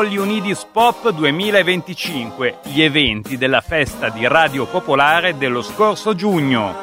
All You Need Is Pop 2025, gli eventi della festa di Radio Popolare dello scorso giugno.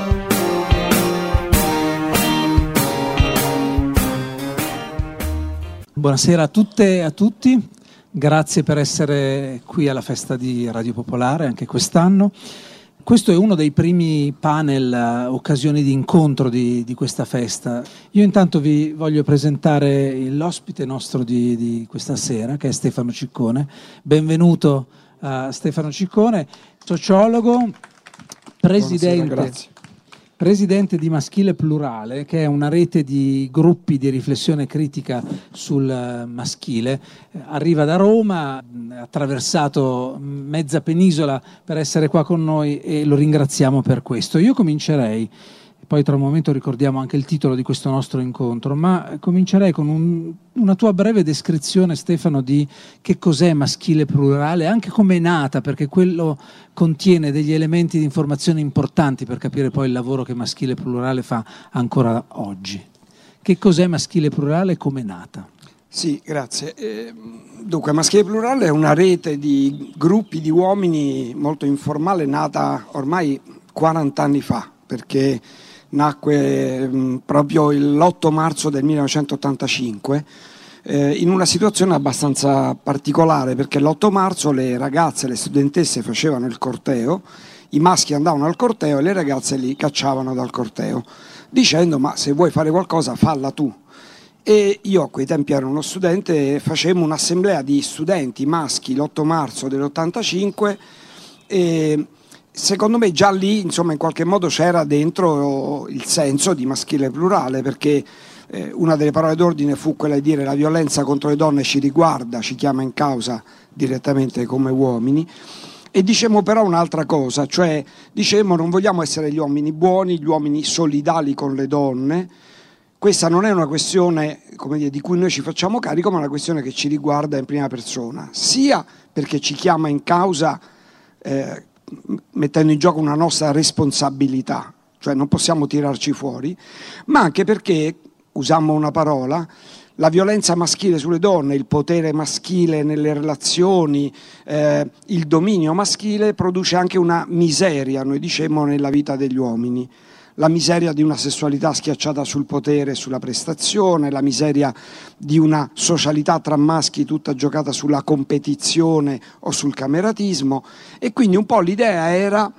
Buonasera a tutte e a tutti, grazie per essere qui alla festa di Radio Popolare anche quest'anno. Questo è uno dei primi panel, occasioni di incontro di questa festa. Io intanto vi voglio presentare l'ospite nostro di questa sera, che è Stefano Ciccone. Benvenuto a Stefano Ciccone, sociologo, presidente di Maschile Plurale, che è una rete di gruppi di riflessione critica sul maschile. Arriva da Roma, ha attraversato mezza penisola per essere qua con noi e lo ringraziamo per questo. Io comincerei, poi tra un momento ricordiamo anche il titolo di questo nostro incontro, ma comincerei con una tua breve descrizione, Stefano, di che cos'è Maschile Plurale, anche come è nata, perché quello contiene degli elementi di informazione importanti per capire poi il lavoro che Maschile Plurale fa ancora oggi. Che cos'è Maschile Plurale e come è nata? Sì, grazie. Dunque, Maschile Plurale è una rete di gruppi di uomini molto informale, nata ormai 40 anni fa, perché nacque proprio l'8 marzo del 1985 in una situazione abbastanza particolare, perché l'8 marzo le ragazze, le studentesse facevano il corteo, i maschi andavano al corteo e le ragazze li cacciavano dal corteo dicendo: ma se vuoi fare qualcosa falla tu. E io a quei tempi ero uno studente e facemmo un'assemblea di studenti maschi l'8 marzo dell'85 e secondo me già lì, insomma, in qualche modo c'era dentro il senso di Maschile Plurale, perché una delle parole d'ordine fu quella di dire: la violenza contro le donne ci riguarda, ci chiama in causa direttamente come uomini. E dicemmo però un'altra cosa, cioè dicemmo: non vogliamo essere gli uomini buoni, gli uomini solidali con le donne. Questa non è una questione, come dire, di cui noi ci facciamo carico, ma è una questione che ci riguarda in prima persona, sia perché ci chiama in causa mettendo in gioco una nostra responsabilità, cioè non possiamo tirarci fuori, ma anche perché, usammo una parola, la violenza maschile sulle donne, il potere maschile nelle relazioni, il dominio maschile produce anche una miseria, noi dicemmo, nella vita degli uomini. La miseria di una sessualità schiacciata sul potere e sulla prestazione, la miseria di una socialità tra maschi tutta giocata sulla competizione o sul cameratismo, e quindi un po' l'idea era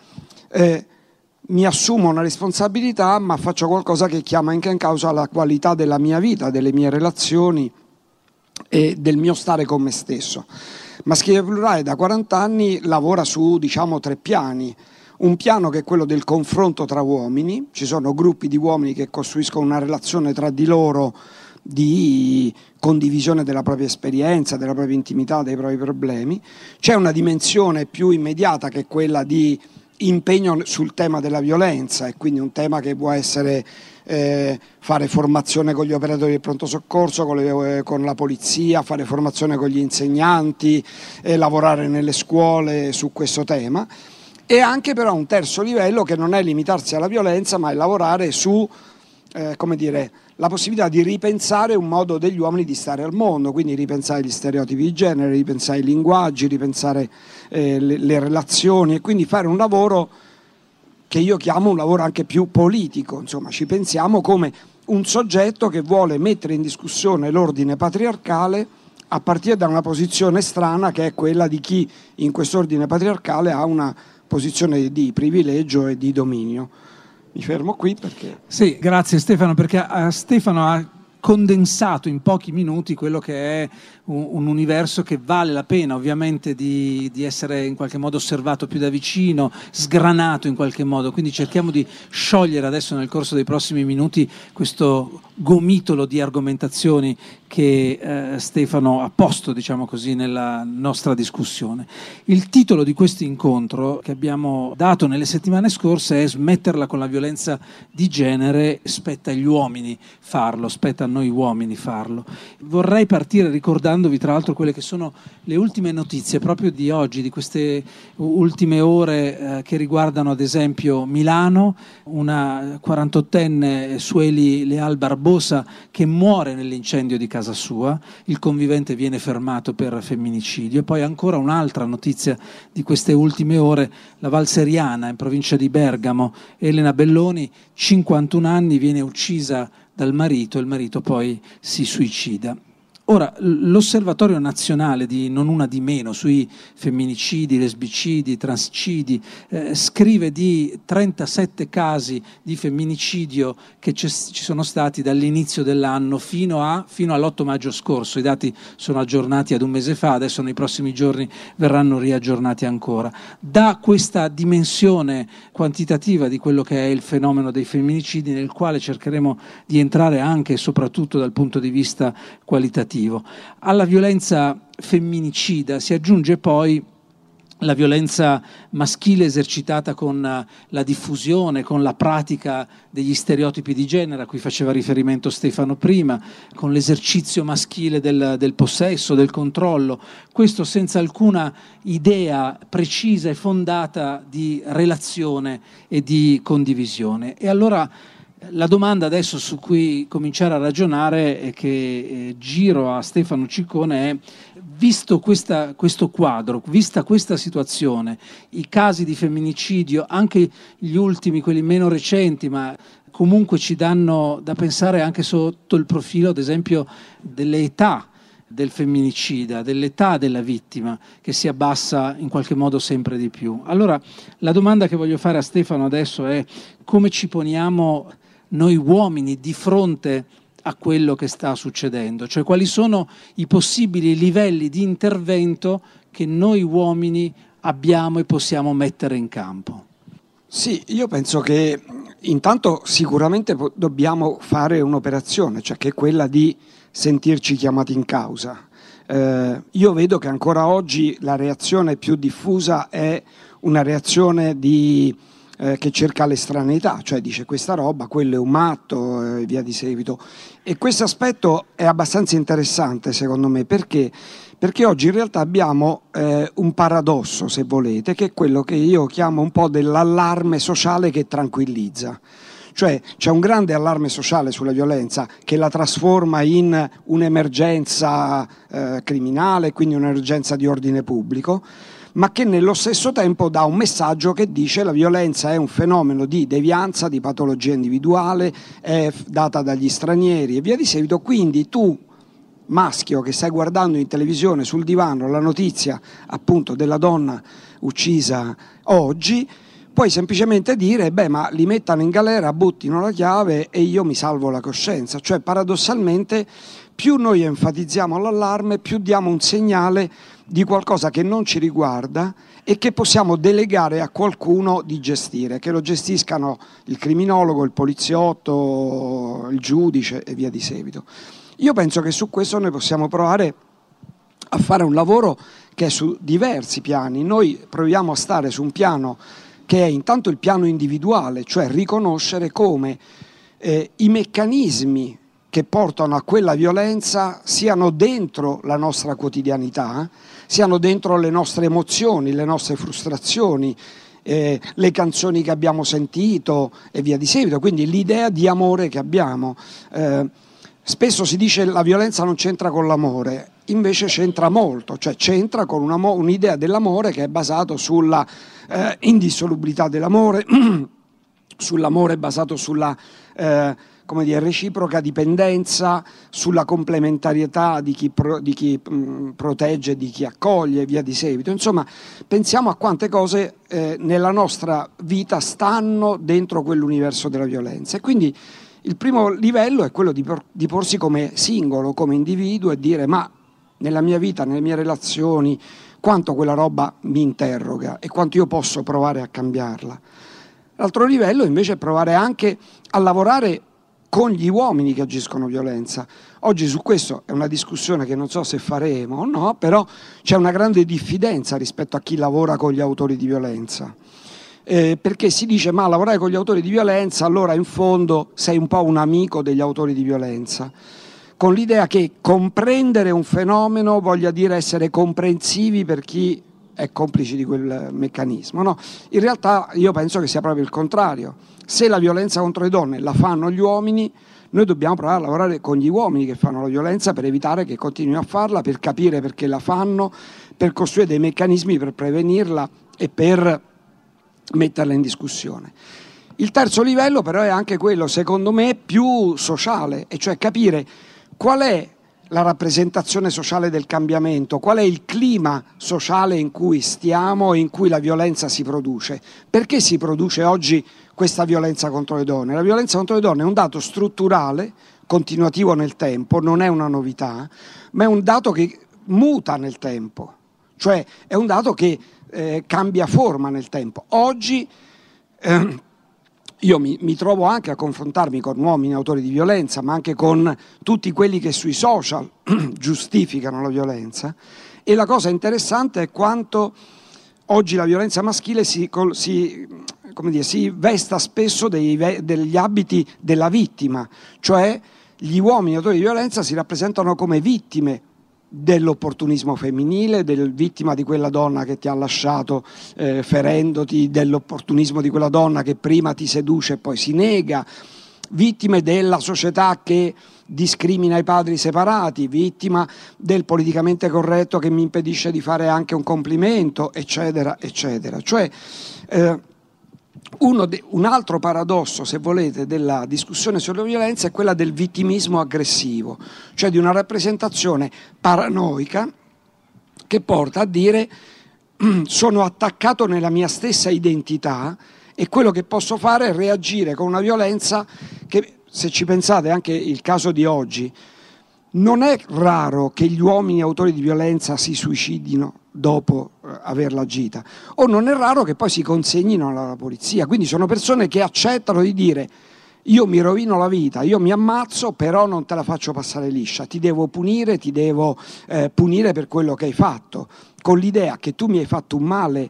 mi assumo una responsabilità, ma faccio qualcosa che chiama anche in causa la qualità della mia vita, delle mie relazioni e del mio stare con me stesso. Maschile Plurale da 40 anni lavora su, diciamo, 3 piani. Un piano che è quello del confronto tra uomini, ci sono gruppi di uomini che costruiscono una relazione tra di loro di condivisione della propria esperienza, della propria intimità, dei propri problemi. C'è una dimensione più immediata che è quella di impegno sul tema della violenza, e quindi un tema che può essere fare formazione con gli operatori del pronto soccorso, con la polizia, fare formazione con gli insegnanti, lavorare nelle scuole su questo tema. E anche però un terzo livello che non è limitarsi alla violenza, ma è lavorare su la possibilità di ripensare un modo degli uomini di stare al mondo, quindi ripensare gli stereotipi di genere, ripensare i linguaggi, ripensare le relazioni, e quindi fare un lavoro che io chiamo un lavoro anche più politico. Insomma, ci pensiamo come un soggetto che vuole mettere in discussione l'ordine patriarcale a partire da una posizione strana, che è quella di chi in quest'ordine patriarcale ha una posizione di privilegio e di dominio. Mi fermo qui perché... Sì, grazie Stefano, perché Stefano ha condensato in pochi minuti quello che è un universo che vale la pena ovviamente di essere in qualche modo osservato più da vicino, sgranato in qualche modo, quindi cerchiamo di sciogliere adesso nel corso dei prossimi minuti questo gomitolo di argomentazioni che Stefano ha posto, diciamo così, nella nostra discussione. Il titolo di questo incontro che abbiamo dato nelle settimane scorse è Smetterla con la violenza di genere, spetta agli uomini farlo, spetta a noi uomini farlo. Vorrei partire ricordandovi tra l'altro quelle che sono le ultime notizie proprio di oggi, di queste ultime ore che riguardano ad esempio Milano, una 48enne Sueli Leal Barbosa che muore nell'incendio di casa casa sua, il convivente viene fermato per femminicidio. E poi ancora un'altra notizia di queste ultime ore: la valseriana in provincia di Bergamo, Elena Belloni, 51 anni, viene uccisa dal marito, il marito poi si suicida. Ora, l'Osservatorio Nazionale di Non Una di Meno sui femminicidi, lesbicidi, transcidi scrive di 37 casi di femminicidio che ci sono stati dall'inizio dell'anno fino all'8 maggio scorso. I dati sono aggiornati ad un mese fa, adesso nei prossimi giorni verranno riaggiornati ancora. Da questa dimensione quantitativa di quello che è il fenomeno dei femminicidi, nel quale cercheremo di entrare anche e soprattutto dal punto di vista qualitativo. Alla violenza femminicida si aggiunge poi la violenza maschile esercitata con la diffusione, con la pratica degli stereotipi di genere a cui faceva riferimento Stefano prima, con l'esercizio maschile del possesso, del controllo, questo senza alcuna idea precisa e fondata di relazione e di condivisione. E allora la domanda adesso su cui cominciare a ragionare e che giro a Stefano Ciccone è: visto questo quadro, vista questa situazione, i casi di femminicidio, anche gli ultimi, quelli meno recenti, ma comunque ci danno da pensare anche sotto il profilo, ad esempio, delle età del femminicida, dell'età della vittima, che si abbassa in qualche modo sempre di più. Allora, la domanda che voglio fare a Stefano adesso è: come ci poniamo noi uomini di fronte a quello che sta succedendo? Cioè, quali sono i possibili livelli di intervento che noi uomini abbiamo e possiamo mettere in campo? Sì, io penso che intanto sicuramente dobbiamo fare un'operazione, cioè che è quella di sentirci chiamati in causa. Io vedo che ancora oggi la reazione più diffusa è una reazione che cerca l'estraneità, cioè dice questa roba, quello è un matto e via di seguito. E questo aspetto è abbastanza interessante secondo me, perché oggi in realtà abbiamo un paradosso, se volete, che è quello che io chiamo un po' dell'allarme sociale che tranquillizza. Cioè c'è un grande allarme sociale sulla violenza che la trasforma in un'emergenza criminale, quindi un'emergenza di ordine pubblico, ma che nello stesso tempo dà un messaggio che dice la violenza è un fenomeno di devianza, di patologia individuale, è data dagli stranieri e via di seguito. Quindi tu, maschio, che stai guardando in televisione sul divano la notizia appunto della donna uccisa oggi, puoi semplicemente dire ma li mettano in galera, buttino la chiave e io mi salvo la coscienza. Cioè paradossalmente più noi enfatizziamo l'allarme, più diamo un segnale di qualcosa che non ci riguarda e che possiamo delegare a qualcuno di gestire, che lo gestiscano il criminologo, il poliziotto, il giudice e via di seguito. Io penso che su questo noi possiamo provare a fare un lavoro che è su diversi piani. Noi proviamo a stare su un piano che è intanto il piano individuale, cioè riconoscere come i meccanismi che portano a quella violenza siano dentro la nostra quotidianità, siano dentro le nostre emozioni, le nostre frustrazioni, le canzoni che abbiamo sentito e via di seguito, quindi l'idea di amore che abbiamo. Spesso si dice che la violenza non c'entra con l'amore, invece c'entra molto, cioè c'entra con un'idea dell'amore che è basato sulla indissolubilità dell'amore, sull'amore basato sulla reciproca dipendenza, sulla complementarietà di chi protegge e di chi accoglie e via di seguito. Insomma, pensiamo a quante cose nella nostra vita stanno dentro quell'universo della violenza. E quindi il primo livello è quello di porsi come singolo, come individuo e dire ma nella mia vita, nelle mie relazioni, quanto quella roba mi interroga e quanto io posso provare a cambiarla. L'altro livello invece è provare anche a lavorare con gli uomini che agiscono violenza. Oggi su questo è una discussione che non so se faremo o no, però c'è una grande diffidenza rispetto a chi lavora con gli autori di violenza. Perché si dice ma lavorare con gli autori di violenza allora in fondo sei un po' un amico degli autori di violenza, con l'idea che comprendere un fenomeno voglia dire essere comprensivi per chi è complice di quel meccanismo. No? In realtà io penso che sia proprio il contrario. Se la violenza contro le donne la fanno gli uomini, Noi dobbiamo provare a lavorare con gli uomini che fanno la violenza per evitare che continuino a farla, per capire perché la fanno, per costruire dei meccanismi per prevenirla e per metterla in discussione. Il terzo livello però è anche quello, secondo me, più sociale, e cioè capire qual è la rappresentazione sociale del cambiamento, qual è il clima sociale in cui stiamo e in cui la violenza si produce. Perché si produce oggi questa violenza contro le donne? La violenza contro le donne è un dato strutturale, continuativo nel tempo, non è una novità, ma è un dato che muta nel tempo, cioè è un dato che cambia forma nel tempo. Oggi io mi trovo anche a confrontarmi con uomini autori di violenza, ma anche con tutti quelli che sui social giustificano la violenza, e la cosa interessante è quanto oggi la violenza maschile si vesta spesso degli abiti della vittima, cioè gli uomini autori di violenza si rappresentano come vittime dell'opportunismo femminile, vittima di quella donna che ti ha lasciato ferendoti, dell'opportunismo di quella donna che prima ti seduce e poi si nega, vittime della società che discrimina i padri separati, vittima del politicamente corretto che mi impedisce di fare anche un complimento, eccetera, eccetera. Cioè, un altro paradosso, se volete, della discussione sulla violenza è quella del vittimismo aggressivo, cioè di una rappresentazione paranoica che porta a dire sono attaccato nella mia stessa identità e quello che posso fare è reagire con una violenza che, se ci pensate, anche il caso di oggi, non è raro che gli uomini autori di violenza si suicidino dopo averla agita, o non è raro che poi si consegnino alla polizia, quindi sono persone che accettano di dire io mi rovino la vita, io mi ammazzo, però non te la faccio passare liscia, ti devo punire per quello che hai fatto, con l'idea che tu mi hai fatto un male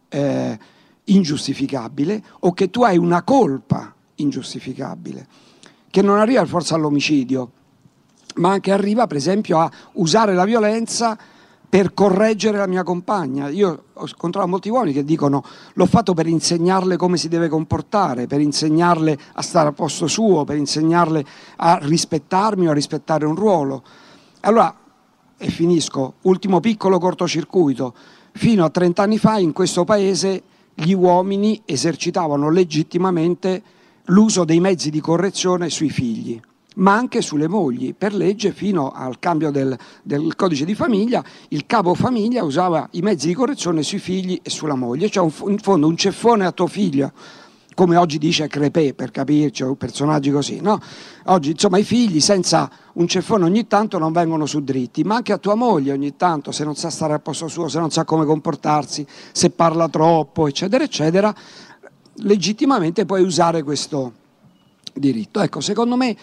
ingiustificabile o che tu hai una colpa ingiustificabile, che non arriva forse all'omicidio, ma anche arriva per esempio a usare la violenza per correggere la mia compagna. Io ho incontrato molti uomini che dicono l'ho fatto per insegnarle come si deve comportare, per insegnarle a stare al posto suo, per insegnarle a rispettarmi o a rispettare un ruolo. Allora, e finisco, ultimo piccolo cortocircuito, fino a 30 anni fa in questo paese gli uomini esercitavano legittimamente l'uso dei mezzi di correzione sui figli, ma anche sulle mogli. Per legge, fino al cambio del codice di famiglia, il capo famiglia usava i mezzi di correzione sui figli e sulla moglie, cioè in fondo un ceffone a tuo figlio, come oggi dice Crepè, per capirci, o personaggi così, no? Oggi, insomma, i figli senza un ceffone ogni tanto non vengono su dritti, ma anche a tua moglie ogni tanto, se non sa stare al posto suo, se non sa come comportarsi, se parla troppo, eccetera, eccetera, legittimamente puoi usare questo diritto. Ecco, secondo me,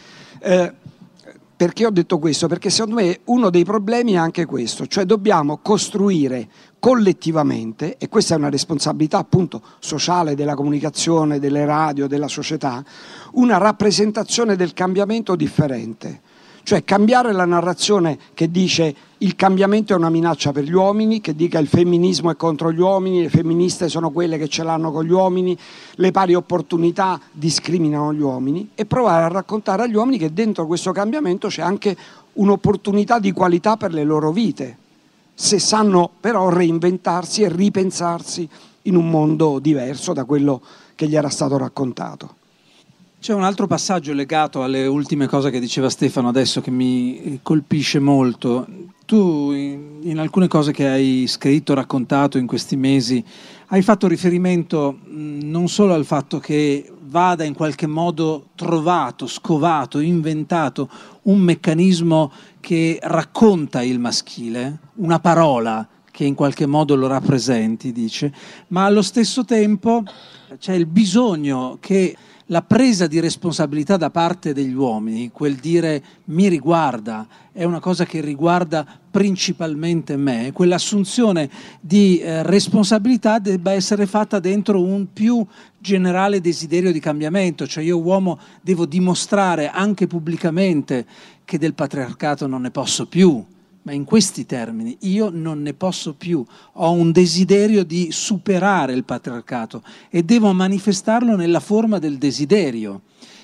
perché ho detto questo? Perché secondo me uno dei problemi è anche questo, cioè dobbiamo costruire collettivamente, e questa è una responsabilità appunto sociale della comunicazione, delle radio, della società, una rappresentazione del cambiamento differente. Cioè cambiare la narrazione che dice il cambiamento è una minaccia per gli uomini, che dica il femminismo è contro gli uomini, le femministe sono quelle che ce l'hanno con gli uomini, le pari opportunità discriminano gli uomini, e provare a raccontare agli uomini che dentro questo cambiamento c'è anche un'opportunità di qualità per le loro vite, se sanno però reinventarsi e ripensarsi in un mondo diverso da quello che gli era stato raccontato. C'è un altro passaggio legato alle ultime cose che diceva Stefano adesso che mi colpisce molto. Tu in alcune cose che hai scritto, raccontato in questi mesi, hai fatto riferimento non solo al fatto che vada in qualche modo trovato, scovato, inventato un meccanismo che racconta il maschile, una parola che in qualche modo lo rappresenti, dice, ma allo stesso tempo c'è il bisogno che la presa di responsabilità da parte degli uomini, quel dire mi riguarda, è una cosa che riguarda principalmente me, quell'assunzione di responsabilità debba essere fatta dentro un più generale desiderio di cambiamento, cioè io uomo devo dimostrare anche pubblicamente che del patriarcato non ne posso più, ma in questi termini io non ne posso più, ho un desiderio di superare il patriarcato e devo manifestarlo nella forma del desiderio.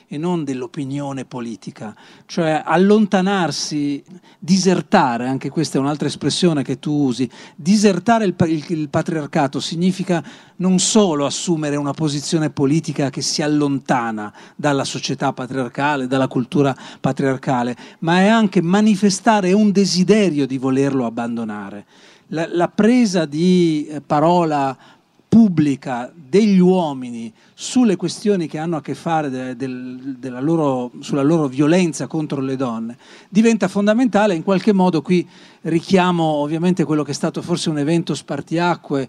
e non dell'opinione politica, cioè allontanarsi, disertare, anche questa è un'altra espressione che tu usi, disertare il patriarcato significa non solo assumere una posizione politica che si allontana dalla società patriarcale, dalla cultura patriarcale, ma è anche manifestare un desiderio di volerlo abbandonare. La presa di parola pubblica degli uomini sulle questioni che hanno a che fare sulla loro violenza contro le donne diventa fondamentale. In qualche modo qui richiamo ovviamente quello che è stato forse un evento spartiacque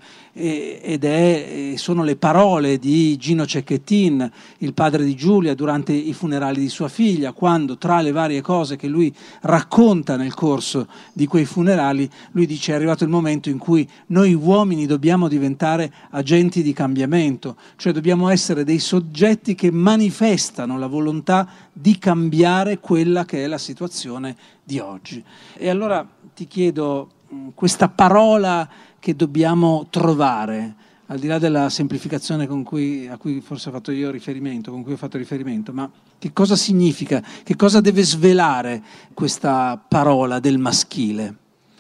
sono le parole di Gino Cecchettin, il padre di Giulia, durante i funerali di sua figlia, quando tra le varie cose che lui racconta nel corso di quei funerali, lui dice: è arrivato il momento in cui noi uomini dobbiamo diventare agenti di cambiamento, cioè dobbiamo essere dei soggetti che manifestano la volontà di cambiare quella che è la situazione di oggi. E allora ti chiedo, questa parola che dobbiamo trovare, al di là della semplificazione a cui forse ho fatto riferimento, ma che cosa significa, che cosa deve svelare questa parola del maschile?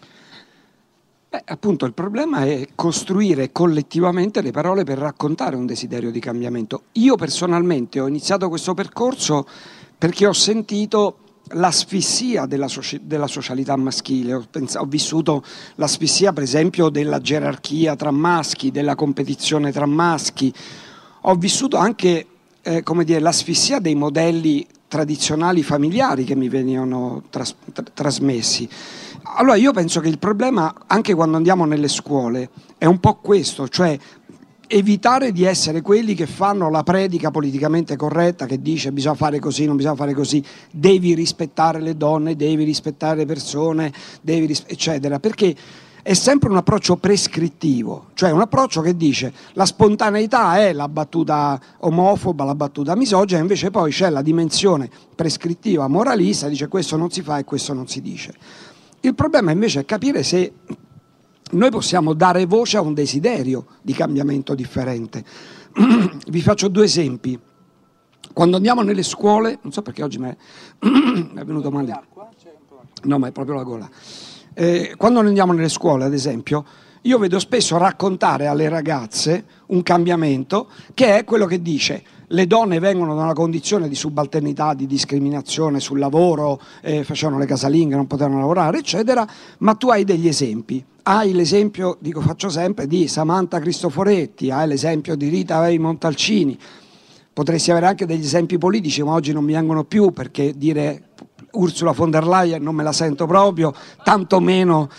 Appunto il problema è costruire collettivamente le parole per raccontare un desiderio di cambiamento. Io personalmente ho iniziato questo percorso perché ho sentito l'asfissia della socialità maschile, ho vissuto l'asfissia per esempio della gerarchia tra maschi, della competizione tra maschi, ho vissuto anche l'asfissia dei modelli tradizionali familiari che mi venivano trasmessi. Allora io penso che il problema, anche quando andiamo nelle scuole, è un po' questo, cioè evitare di essere quelli che fanno la predica politicamente corretta, che dice bisogna fare così, non bisogna fare così, devi rispettare le donne, devi rispettare le persone, eccetera, perché è sempre un approccio prescrittivo, cioè un approccio che dice la spontaneità è la battuta omofoba, la battuta misogina, invece poi c'è la dimensione prescrittiva moralista, dice questo non si fa e questo non si dice. Il problema invece è capire se noi possiamo dare voce a un desiderio di cambiamento differente. Vi faccio due esempi. Quando andiamo nelle scuole, non so perché oggi mi è venuto male. No, ma è proprio la gola. Quando andiamo nelle scuole, ad esempio, io vedo spesso raccontare alle ragazze un cambiamento che è quello che dice: le donne vengono da una condizione di subalternità, di discriminazione sul lavoro, facevano le casalinghe, non potevano lavorare, eccetera, ma tu hai degli esempi. Hai l'esempio, faccio sempre, di Samantha Cristoforetti, hai l'esempio di Rita Levi Montalcini, potresti avere anche degli esempi politici, ma oggi non mi vengono più, perché dire Ursula von der Leyen non me la sento proprio, tantomeno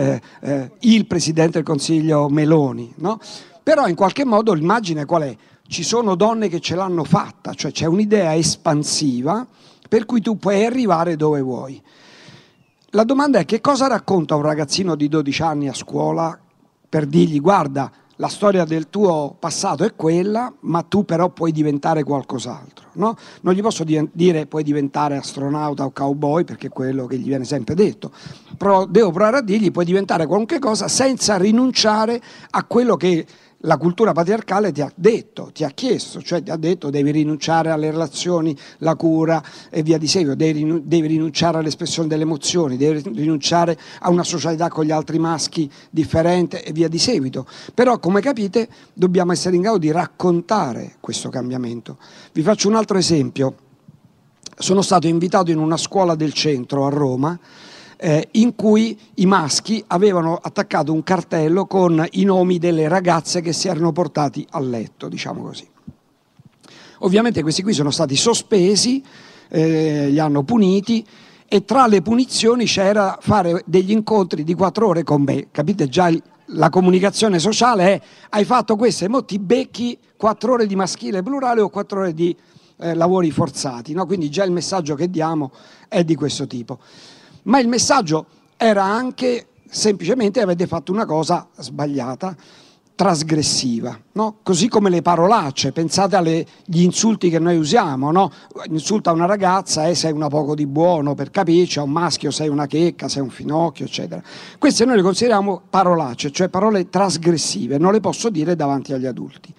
il Presidente del Consiglio Meloni, no? Però in qualche modo l'immagine qual è? Ci sono donne che ce l'hanno fatta, cioè c'è un'idea espansiva per cui tu puoi arrivare dove vuoi. La domanda è: che cosa racconta un ragazzino di 12 anni a scuola per dirgli guarda, la storia del tuo passato è quella, ma tu però puoi diventare qualcos'altro, no? Non gli posso dire puoi diventare astronauta o cowboy, perché è quello che gli viene sempre detto, però devo provare a dirgli puoi diventare qualunque cosa senza rinunciare a quello che la cultura patriarcale ti ha detto, ti ha chiesto, cioè ti ha detto devi rinunciare alle relazioni, la cura e via di seguito, devi rinunciare all'espressione delle emozioni, devi rinunciare a una socialità con gli altri maschi differente e via di seguito. Però, come capite, dobbiamo essere in grado di raccontare questo cambiamento. Vi faccio un altro esempio. Sono stato invitato in una scuola del centro a Roma, in cui i maschi avevano attaccato un cartello con i nomi delle ragazze che si erano portati a letto, diciamo così. Ovviamente questi qui sono stati sospesi, li hanno puniti, e tra le punizioni c'era fare degli incontri di 4 ore con me. Capite già la comunicazione sociale è: hai fatto questo e mo ti becchi 4 ore di maschile plurale o 4 ore di lavori forzati, no? Quindi già il messaggio che diamo è di questo tipo. Ma il messaggio era anche semplicemente avete fatto una cosa sbagliata, trasgressiva, no? Così come le parolacce, pensate agli insulti che noi usiamo, no? Insulta una ragazza sei una poco di buono, per capirci, a un maschio sei una checca, sei un finocchio, eccetera. Queste noi le consideriamo parolacce, cioè parole trasgressive, non le posso dire davanti agli adulti.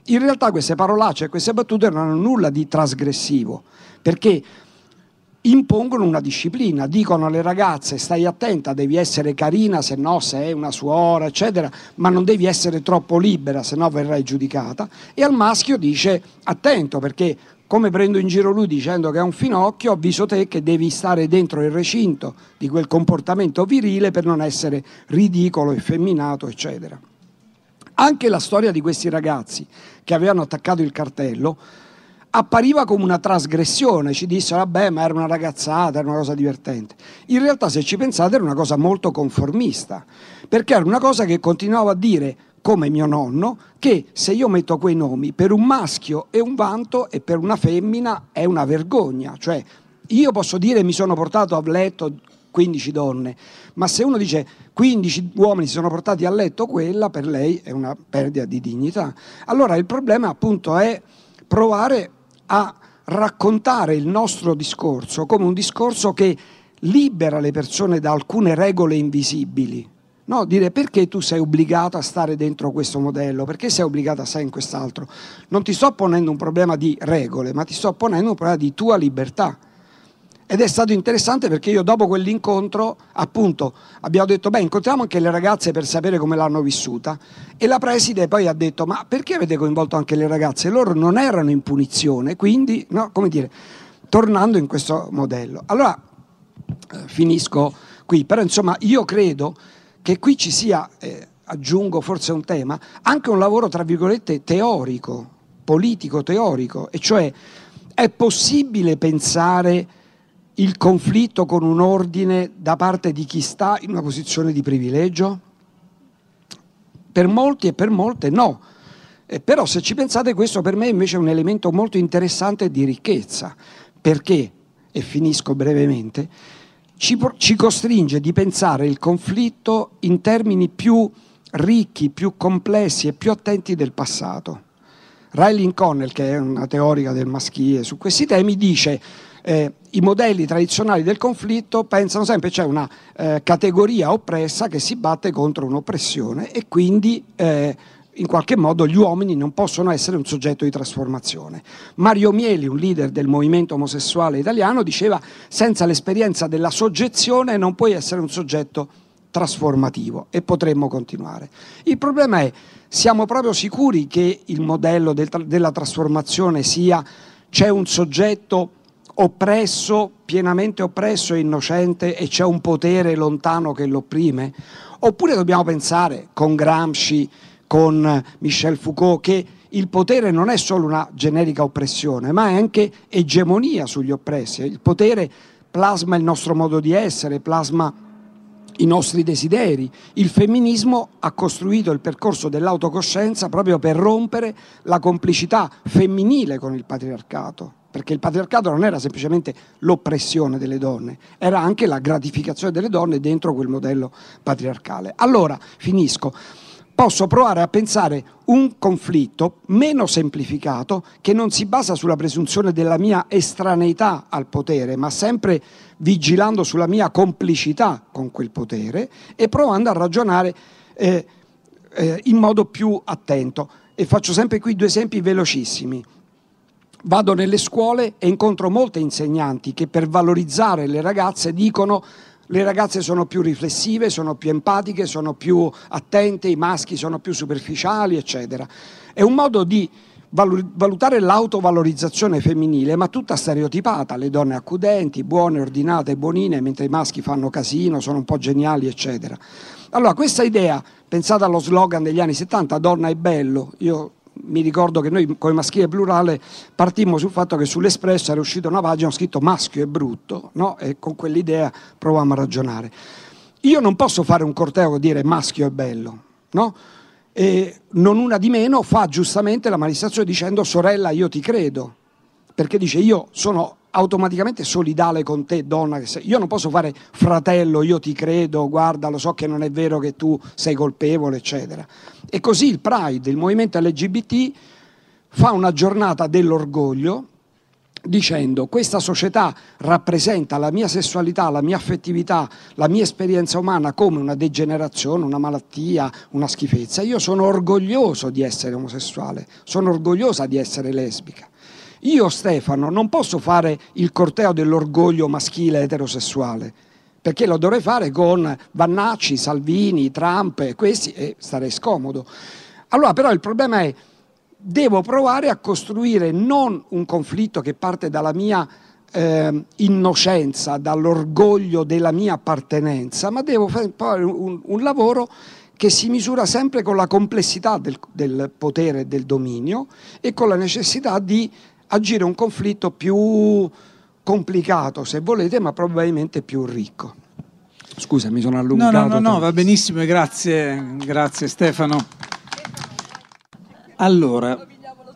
In realtà queste parolacce e queste battute non hanno nulla di trasgressivo, perché impongono una disciplina, dicono alle ragazze stai attenta, devi essere carina, se no sei una suora, eccetera, ma non devi essere troppo libera, se no verrai giudicata, e al maschio dice attento, perché come prendo in giro lui dicendo che è un finocchio, avviso te che devi stare dentro il recinto di quel comportamento virile per non essere ridicolo, effeminato, eccetera. Anche la storia di questi ragazzi che avevano attaccato il cartello appariva come una trasgressione, ci dissero vabbè ma era una ragazzata, era una cosa divertente. In realtà se ci pensate era una cosa molto conformista, perché era una cosa che continuava a dire, come mio nonno, che se io metto quei nomi per un maschio è un vanto e per una femmina è una vergogna, cioè io posso dire mi sono portato a letto 15 donne, ma se uno dice 15 uomini si sono portati a letto quella, per lei è una perdita di dignità. Allora il problema appunto è provare a raccontare il nostro discorso come un discorso che libera le persone da alcune regole invisibili. No, dire perché tu sei obbligato a stare dentro questo modello, perché sei obbligato a stare in quest'altro. Non ti sto ponendo un problema di regole, ma ti sto ponendo un problema di tua libertà. Ed è stato interessante perché io dopo quell'incontro, appunto, abbiamo detto, beh, incontriamo anche le ragazze per sapere come l'hanno vissuta, e la preside poi ha detto, ma perché avete coinvolto anche le ragazze? Loro non erano in punizione, quindi, no, come dire, tornando in questo modello. Allora, finisco qui, però insomma io credo che qui ci sia, aggiungo forse un tema, anche un lavoro tra virgolette teorico, politico teorico, e cioè è possibile pensare il conflitto con un ordine da parte di chi sta in una posizione di privilegio? Per molti e per molte no, però se ci pensate questo per me invece è un elemento molto interessante di ricchezza, perché, e finisco brevemente, ci costringe di pensare il conflitto in termini più ricchi, più complessi e più attenti del passato. Raylene Connell, che è una teorica del maschile su questi temi, dice i modelli tradizionali del conflitto pensano sempre c'è una categoria oppressa che si batte contro un'oppressione e quindi in qualche modo gli uomini non possono essere un soggetto di trasformazione. Mario Mieli, un leader del movimento omosessuale italiano, diceva senza l'esperienza della soggezione non puoi essere un soggetto trasformativo, e potremmo continuare. Il problema è, siamo proprio sicuri che il modello della trasformazione sia c'è un soggetto oppresso, pienamente oppresso e innocente, e c'è un potere lontano che lo opprime? Oppure dobbiamo pensare, con Gramsci, con Michel Foucault, che il potere non è solo una generica oppressione, ma è anche egemonia sugli oppressi. Il potere plasma il nostro modo di essere, plasma i nostri desideri. Il femminismo ha costruito il percorso dell'autocoscienza proprio per rompere la complicità femminile con il patriarcato, perché il patriarcato non era semplicemente l'oppressione delle donne, era anche la gratificazione delle donne dentro quel modello patriarcale. Allora, finisco. Posso provare a pensare un conflitto meno semplificato, che non si basa sulla presunzione della mia estraneità al potere, ma sempre vigilando sulla mia complicità con quel potere e provando a ragionare in modo più attento. E faccio sempre qui due esempi velocissimi. Vado nelle scuole e incontro molte insegnanti che per valorizzare le ragazze dicono le ragazze sono più riflessive, sono più empatiche, sono più attente, i maschi sono più superficiali, eccetera. È un modo di valutare l'autovalorizzazione femminile, ma tutta stereotipata, le donne accudenti, buone, ordinate, buonine, mentre i maschi fanno casino, sono un po' geniali, eccetera. Allora, questa idea, pensate allo slogan degli anni 70, donna è bello, io mi ricordo che noi come Maschile Plurale partimmo sul fatto che sull'Espresso era uscita una pagina scritto maschio è brutto, no? E con quell'idea provavamo a ragionare. Io non posso fare un corteo e dire maschio è bello, no? E non una di meno fa giustamente la manifestazione dicendo sorella io ti credo, perché dice io sono automaticamente solidale con te donna, che sei. Io non posso fare fratello io ti credo, guarda lo so che non è vero che tu sei colpevole, eccetera. E così il Pride, il movimento LGBT, fa una giornata dell'orgoglio dicendo: questa società rappresenta la mia sessualità, la mia affettività, la mia esperienza umana come una degenerazione, una malattia, una schifezza. Io sono orgoglioso di essere omosessuale, sono orgogliosa di essere lesbica. Io, Stefano, non posso fare il corteo dell'orgoglio maschile eterosessuale, perché lo dovrei fare con Vannacci, Salvini, Trump e questi, e starei scomodo. Allora però il problema è: devo provare a costruire non un conflitto che parte dalla mia innocenza, dall'orgoglio della mia appartenenza, ma devo fare un lavoro che si misura sempre con la complessità del potere e del dominio e con la necessità di agire un conflitto più complicato, se volete, ma probabilmente più ricco. Scusa, mi sono allungato. No, va benissimo, grazie Stefano. Allora,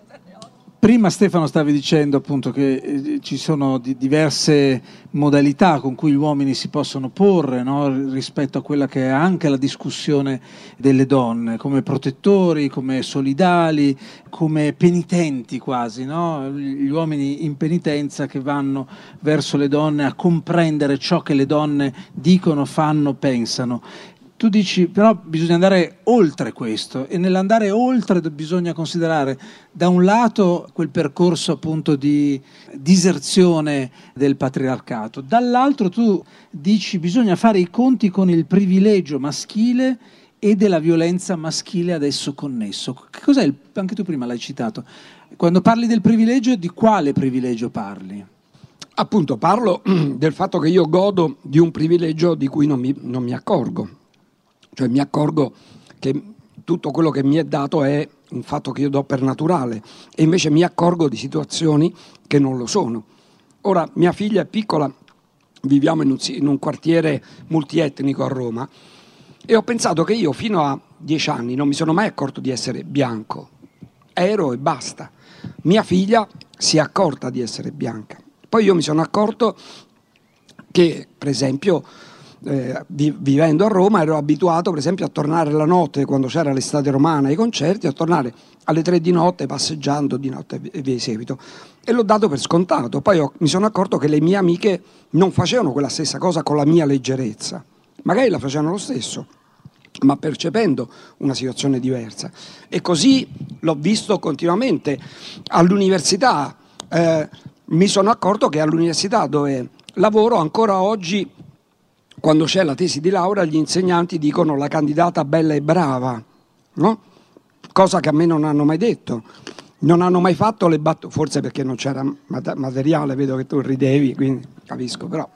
prima Stefano stavi dicendo appunto che ci sono diverse modalità con cui gli uomini si possono porre, no? Rispetto a quella che è anche la discussione delle donne, come protettori, come solidali, come penitenti quasi, no? Gli uomini in penitenza che vanno verso le donne a comprendere ciò che le donne dicono, fanno, pensano. Tu dici però bisogna andare oltre questo, e nell'andare oltre bisogna considerare da un lato quel percorso appunto di diserzione del patriarcato, dall'altro tu dici bisogna fare i conti con il privilegio maschile e della violenza maschile ad esso connesso. Che cos'è anche tu prima l'hai citato. Quando parli del privilegio, di quale privilegio parli? Appunto parlo del fatto che io godo di un privilegio di cui non mi accorgo. Cioè mi accorgo che tutto quello che mi è dato è un fatto che io do per naturale, e invece mi accorgo di situazioni che non lo sono. Ora, mia figlia è piccola, viviamo in un quartiere multietnico a Roma, e ho pensato che io fino a 10 anni non mi sono mai accorto di essere bianco, ero e basta. Mia figlia si è accorta di essere bianca. Poi io mi sono accorto che, per esempio, vivendo a Roma ero abituato per esempio a tornare la notte, quando c'era l'estate romana, ai concerti, a tornare alle 3 di notte passeggiando di notte e via di seguito, e l'ho dato per scontato. Poi mi sono accorto che le mie amiche non facevano quella stessa cosa con la mia leggerezza, magari la facevano lo stesso, ma percependo una situazione diversa, e così l'ho visto continuamente. All'università mi sono accorto che all'università dove lavoro ancora oggi, quando c'è la tesi di laurea, gli insegnanti dicono la candidata bella e brava, no? Cosa che a me non hanno mai detto, non hanno mai fatto le battute, forse perché non c'era materiale, vedo che tu ridevi, quindi capisco, però.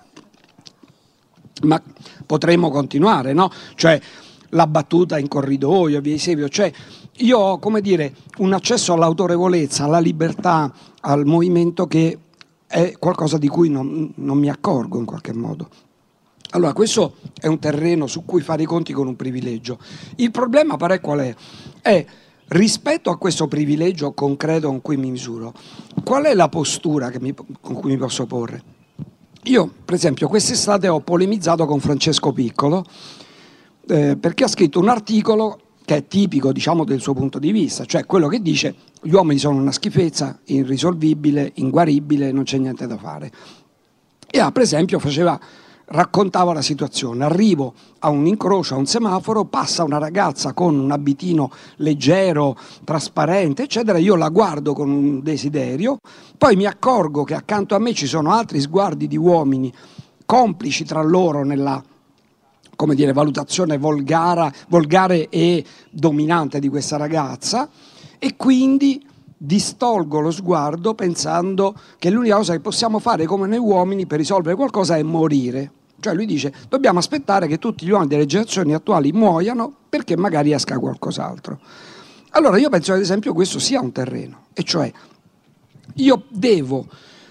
Ma potremmo continuare, no? Cioè la battuta in corridoio, via di seguito, cioè io ho, come dire, un accesso all'autorevolezza, alla libertà, al movimento che è qualcosa di cui non mi accorgo in qualche modo. Allora, questo è un terreno su cui fare i conti con un privilegio. Il problema però qual è? È rispetto a questo privilegio concreto con cui mi misuro, qual è la postura con cui mi posso porre? Io, per esempio, quest'estate ho polemizzato con Francesco Piccolo perché ha scritto un articolo che è tipico, diciamo, del suo punto di vista, cioè quello che dice gli uomini sono una schifezza, irrisolvibile, inguaribile, non c'è niente da fare. E per esempio raccontava la situazione: arrivo a un incrocio, a un semaforo, passa una ragazza con un abitino leggero, trasparente, eccetera, io la guardo con un desiderio, poi mi accorgo che accanto a me ci sono altri sguardi di uomini complici tra loro nella, come dire, valutazione volgare e dominante di questa ragazza, e quindi distolgo lo sguardo pensando che l'unica cosa che possiamo fare come noi uomini per risolvere qualcosa è morire. Cioè lui dice dobbiamo aspettare che tutti gli uomini delle generazioni attuali muoiano perché magari esca qualcos'altro. Allora io penso ad esempio questo sia un terreno, e cioè io devo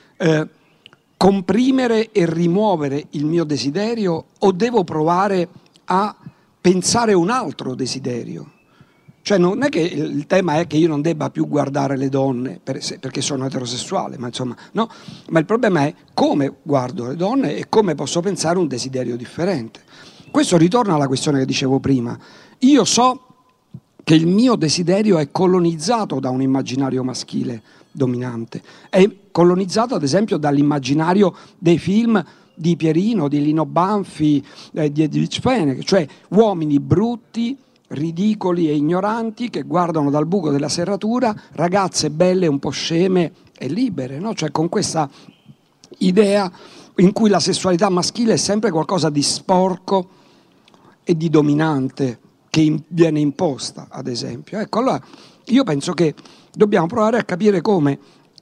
comprimere e rimuovere il mio desiderio, o devo provare a pensare un altro desiderio? Cioè non è che il tema è che io non debba più guardare le donne perché sono eterosessuale, ma insomma no, ma il problema è come guardo le donne e come posso pensare un desiderio differente. Questo ritorna alla questione che dicevo prima. Io so che il mio desiderio è colonizzato da un immaginario maschile dominante, è colonizzato ad esempio dall'immaginario dei film di Pierino, di Lino Banfi, di Edwidge Fenech, cioè uomini brutti, ridicoli e ignoranti che guardano dal buco della serratura ragazze belle, un po' sceme e libere, no? Cioè con questa idea in cui la sessualità maschile è sempre qualcosa di sporco e di dominante che viene imposta, ad esempio. Ecco, allora io penso che dobbiamo provare a capire come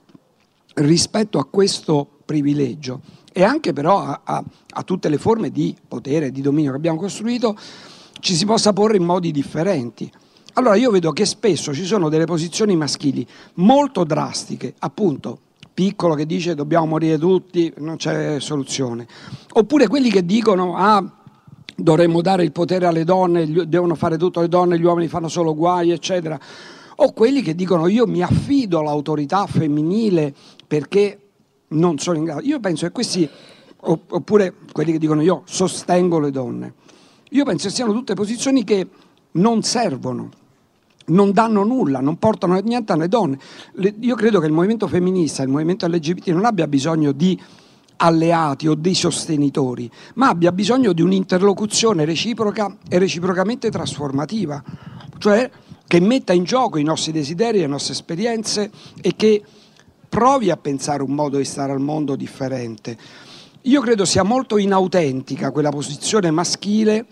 rispetto a questo privilegio e anche però a tutte le forme di potere e di dominio che abbiamo costruito ci si possa porre in modi differenti. Allora io vedo che spesso ci sono delle posizioni maschili molto drastiche, appunto Piccolo che dice dobbiamo morire tutti, non c'è soluzione, oppure quelli che dicono dovremmo dare il potere alle donne, devono fare tutto le donne, gli uomini fanno solo guai, eccetera, o quelli che dicono io mi affido all'autorità femminile perché non sono in grado. Io penso che questi, oppure quelli che dicono io sostengo le donne, io penso che siano tutte posizioni che non servono, non danno nulla, non portano niente alle donne. Io credo che il movimento femminista, il movimento LGBT non abbia bisogno di alleati o dei sostenitori, ma abbia bisogno di un'interlocuzione reciproca e reciprocamente trasformativa, cioè che metta in gioco i nostri desideri, le nostre esperienze e che provi a pensare un modo di stare al mondo differente. Io credo sia molto inautentica quella posizione maschile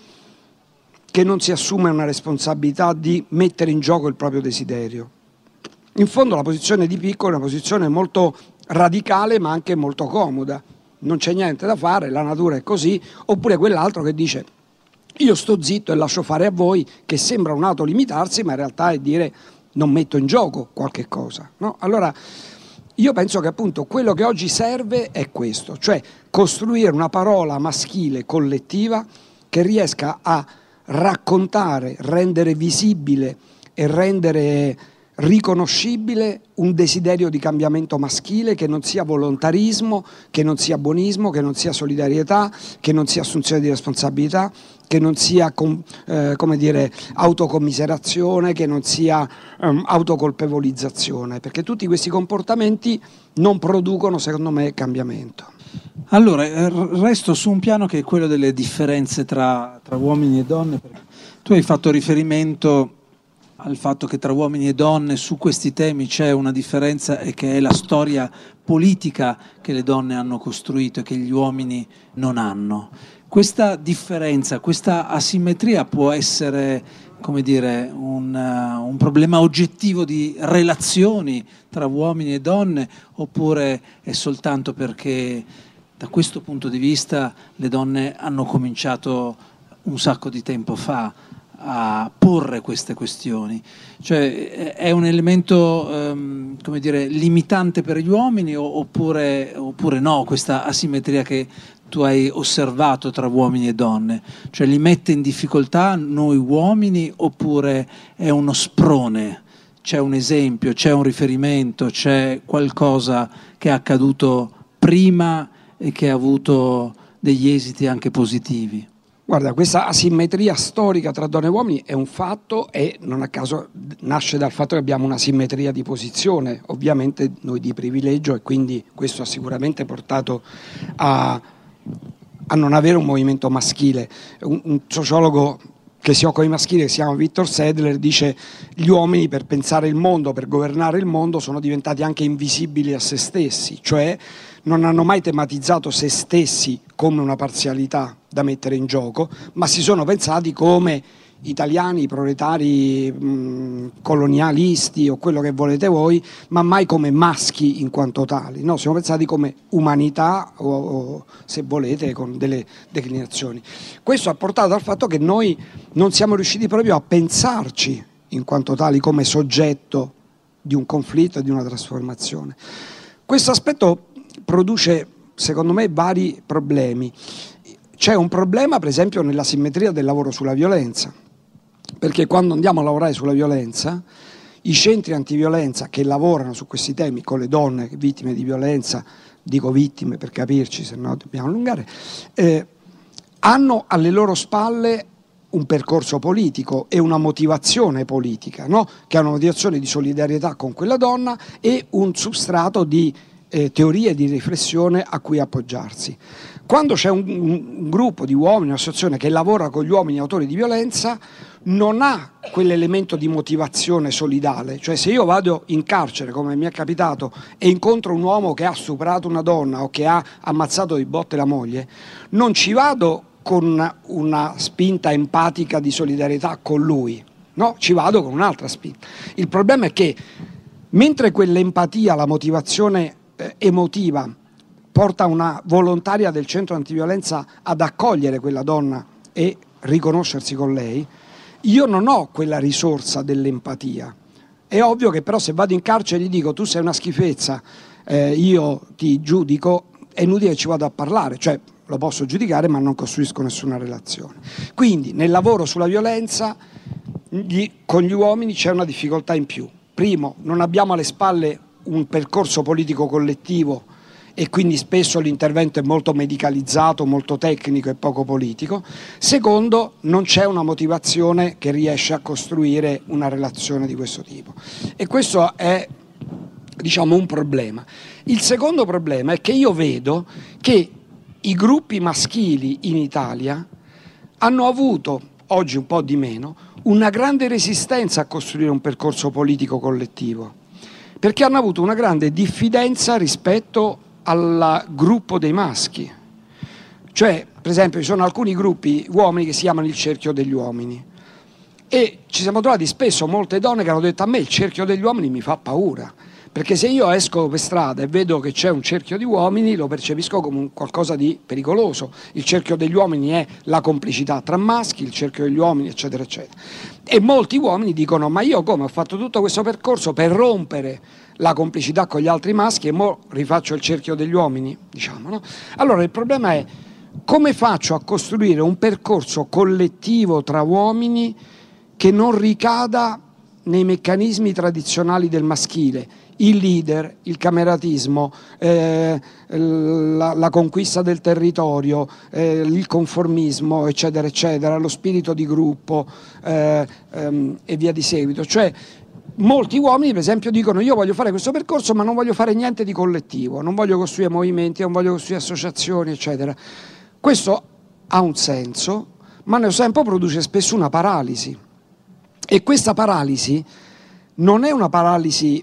che non si assume una responsabilità di mettere in gioco il proprio desiderio. In fondo la posizione di Piccolo è una posizione molto radicale ma anche molto comoda, non c'è niente da fare, la natura è così, oppure quell'altro che dice io sto zitto e lascio fare a voi, che sembra un autolimitarsi ma in realtà è dire non metto in gioco qualche cosa, no? Allora io penso che appunto quello che oggi serve è questo, cioè costruire una parola maschile collettiva che riesca a raccontare, rendere visibile e rendere riconoscibile un desiderio di cambiamento maschile che non sia volontarismo, che non sia buonismo, che non sia solidarietà, che non sia assunzione di responsabilità, che non sia autocommiserazione, che non sia autocolpevolizzazione, perché tutti questi comportamenti non producono, secondo me, cambiamento. Allora, resto su un piano che è quello delle differenze tra uomini e donne. Tu hai fatto riferimento al fatto che tra uomini e donne su questi temi c'è una differenza e che è la storia politica che le donne hanno costruito e che gli uomini non hanno. Questa differenza, questa asimmetria può essere, come dire, un problema oggettivo di relazioni tra uomini e donne, oppure è soltanto perché da questo punto di vista le donne hanno cominciato un sacco di tempo fa a porre queste questioni? Cioè è un elemento come dire, limitante per gli uomini oppure no, questa asimmetria che tu hai osservato tra uomini e donne? Cioè li mette in difficoltà noi uomini oppure è uno sprone? C'è un esempio, c'è un riferimento, c'è qualcosa che è accaduto prima e che ha avuto degli esiti anche positivi? Guarda, questa asimmetria storica tra donne e uomini è un fatto e non a caso nasce dal fatto che abbiamo una simmetria di posizione, ovviamente noi di privilegio, e quindi questo ha sicuramente portato a non avere un movimento maschile. Un sociologo che si occupa di maschile, che si chiama Victor Sedler, dice gli uomini per pensare il mondo, per governare il mondo sono diventati anche invisibili a se stessi, cioè non hanno mai tematizzato se stessi come una parzialità da mettere in gioco, ma si sono pensati come italiani, proletari, colonialisti o quello che volete voi, ma mai come maschi in quanto tali, no? Siamo pensati come umanità o se volete con delle declinazioni. Questo ha portato al fatto che noi non siamo riusciti proprio a pensarci in quanto tali come soggetto di un conflitto e di una trasformazione. Questo aspetto produce, secondo me, vari problemi. C'è un problema, per esempio, nella simmetria del lavoro sulla violenza, perché quando andiamo a lavorare sulla violenza, i centri antiviolenza che lavorano su questi temi con le donne vittime di violenza, dico vittime per capirci, se no dobbiamo allungare, hanno alle loro spalle un percorso politico e una motivazione politica, no? Che è una motivazione di solidarietà con quella donna e un substrato di teorie di riflessione a cui appoggiarsi. Quando c'è un gruppo di uomini, un'associazione che lavora con gli uomini autori di violenza, non ha quell'elemento di motivazione solidale. Cioè, se io vado in carcere, come mi è capitato, e incontro un uomo che ha stuprato una donna o che ha ammazzato di botte la moglie, non ci vado con una spinta empatica di solidarietà con lui, no? Ci vado con un'altra spinta. Il problema è che mentre quell'empatia, la motivazione emotiva porta una volontaria del centro antiviolenza ad accogliere quella donna e riconoscersi con lei, io non ho quella risorsa dell'empatia. È ovvio che però se vado in carcere e gli dico tu sei una schifezza, io ti giudico, è inutile che ci vado a parlare, cioè lo posso giudicare ma non costruisco nessuna relazione. Quindi nel lavoro sulla violenza con gli uomini c'è una difficoltà in più. Primo, non abbiamo alle spalle un percorso politico collettivo e quindi spesso l'intervento è molto medicalizzato, molto tecnico e poco politico. Secondo, non c'è una motivazione che riesce a costruire una relazione di questo tipo. E questo è, diciamo, un problema. Il secondo problema è che io vedo che i gruppi maschili in Italia hanno avuto, oggi un po' di meno, una grande resistenza a costruire un percorso politico collettivo, perché hanno avuto una grande diffidenza rispetto al gruppo dei maschi. Cioè, per esempio, ci sono alcuni gruppi uomini che si chiamano il cerchio degli uomini e ci siamo trovati spesso molte donne che hanno detto a me il cerchio degli uomini mi fa paura, perché se io esco per strada e vedo che c'è un cerchio di uomini lo percepisco come qualcosa di pericoloso. Il cerchio degli uomini è la complicità tra maschi, il cerchio degli uomini, eccetera, eccetera. E molti uomini dicono ma io come ho fatto tutto questo percorso per rompere la complicità con gli altri maschi e mo rifaccio il cerchio degli uomini, diciamo, no? Allora il problema è come faccio a costruire un percorso collettivo tra uomini che non ricada nei meccanismi tradizionali del maschile, il leader, il cameratismo, la conquista del territorio, il conformismo, eccetera, eccetera, lo spirito di gruppo e via di seguito. Cioè, molti uomini, per esempio, dicono io voglio fare questo percorso ma non voglio fare niente di collettivo, non voglio costruire movimenti, non voglio costruire associazioni, eccetera. Questo ha un senso, ma nel tempo produce spesso una paralisi. E questa paralisi non è una paralisi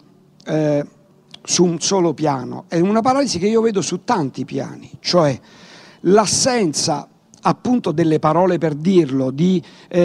su un solo piano, è una paralisi che io vedo su tanti piani, cioè l'assenza appunto delle parole per dirlo, di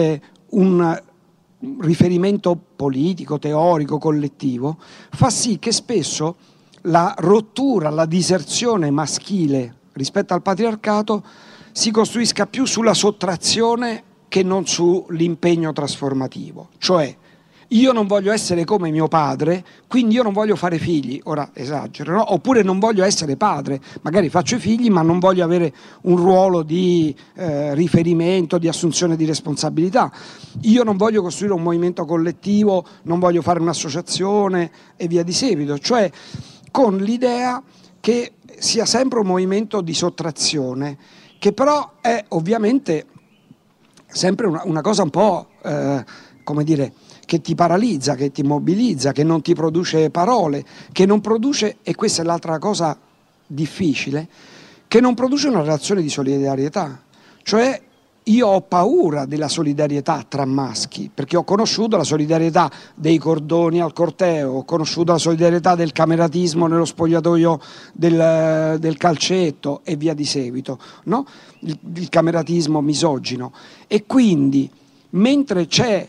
un riferimento politico, teorico, collettivo, fa sì che spesso la rottura, la diserzione maschile rispetto al patriarcato si costruisca più sulla sottrazione che non sull'impegno trasformativo. Cioè, io non voglio essere come mio padre, quindi io non voglio fare figli, ora esagero, no? Oppure non voglio essere padre, magari faccio i figli ma non voglio avere un ruolo di riferimento, di assunzione di responsabilità. Io non voglio costruire un movimento collettivo, non voglio fare un'associazione e via di seguito, cioè con l'idea che sia sempre un movimento di sottrazione, che però è ovviamente sempre una cosa un po', come dire, che ti paralizza, che ti immobilizza, che non ti produce parole, che non produce, e questa è l'altra cosa difficile, che non produce una relazione di solidarietà. Cioè io ho paura della solidarietà tra maschi, perché ho conosciuto la solidarietà dei cordoni al corteo, ho conosciuto la solidarietà del cameratismo nello spogliatoio del calcetto e via di seguito, no? Il cameratismo misogino. E quindi, mentre c'è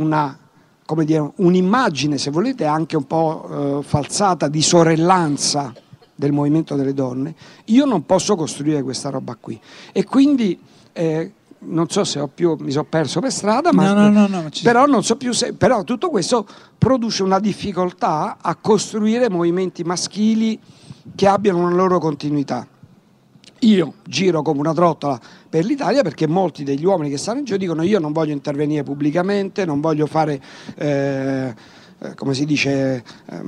un'immagine, se volete, anche un po' falsata di sorellanza del movimento delle donne, io non posso costruire questa roba qui. E quindi non so se mi sono perso per strada, ma però non so più se, però tutto questo produce una difficoltà a costruire movimenti maschili che abbiano una loro continuità. Io giro come una trottola per l'Italia perché molti degli uomini che stanno in giro dicono io non voglio intervenire pubblicamente, non voglio fare come si dice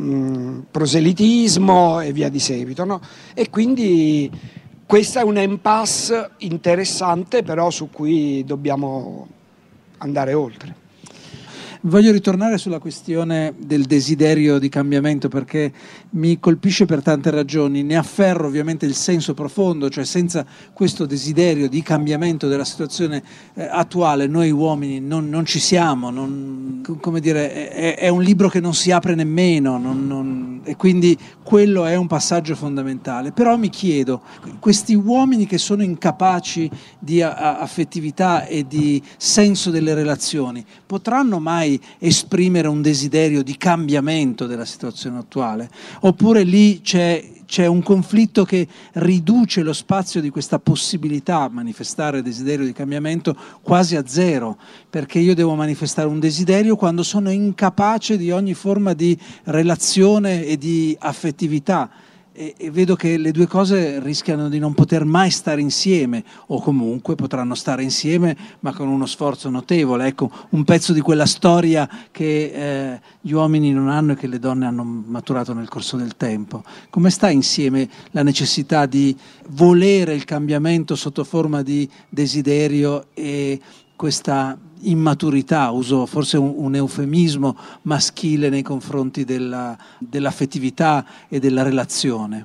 proselitismo e via di seguito, no? E quindi questa è un impasse interessante, però su cui dobbiamo andare oltre. Voglio ritornare sulla questione del desiderio di cambiamento, perché mi colpisce per tante ragioni. Ne afferro ovviamente il senso profondo, cioè senza questo desiderio di cambiamento della situazione attuale noi uomini non ci siamo, come dire, è un libro che non si apre nemmeno, e quindi quello è un passaggio fondamentale. Però mi chiedo, questi uomini che sono incapaci di affettività e di senso delle relazioni potranno mai esprimere un desiderio di cambiamento della situazione attuale? Oppure lì c'è un conflitto che riduce lo spazio di questa possibilità, manifestare desiderio di cambiamento, quasi a zero, perché io devo manifestare un desiderio quando sono incapace di ogni forma di relazione e di affettività. E vedo che le due cose rischiano di non poter mai stare insieme, o comunque potranno stare insieme ma con uno sforzo notevole. Ecco, un pezzo di quella storia che gli uomini non hanno e che le donne hanno maturato nel corso del tempo. Come sta insieme la necessità di volere il cambiamento sotto forma di desiderio e questa immaturità, uso forse un eufemismo maschile nei confronti dell'affettività e della relazione?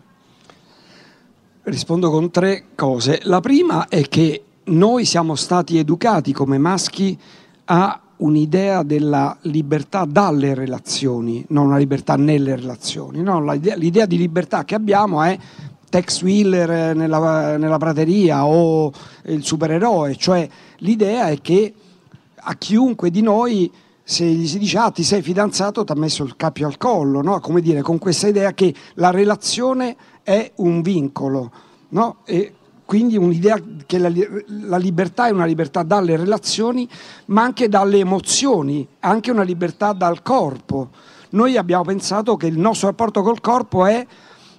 Rispondo con 3 cose. La prima è che noi siamo stati educati come maschi a un'idea della libertà dalle relazioni, non una libertà nelle relazioni. No? L'idea di libertà che abbiamo è Tex Willer nella prateria o il supereroe, cioè l'idea è che a chiunque di noi, se gli si dice ti sei fidanzato, ti ha messo il cappio al collo, no? Come dire, con questa idea che la relazione è un vincolo, no? E quindi un'idea che la libertà è una libertà dalle relazioni, ma anche dalle emozioni, anche una libertà dal corpo. Noi abbiamo pensato che il nostro rapporto col corpo è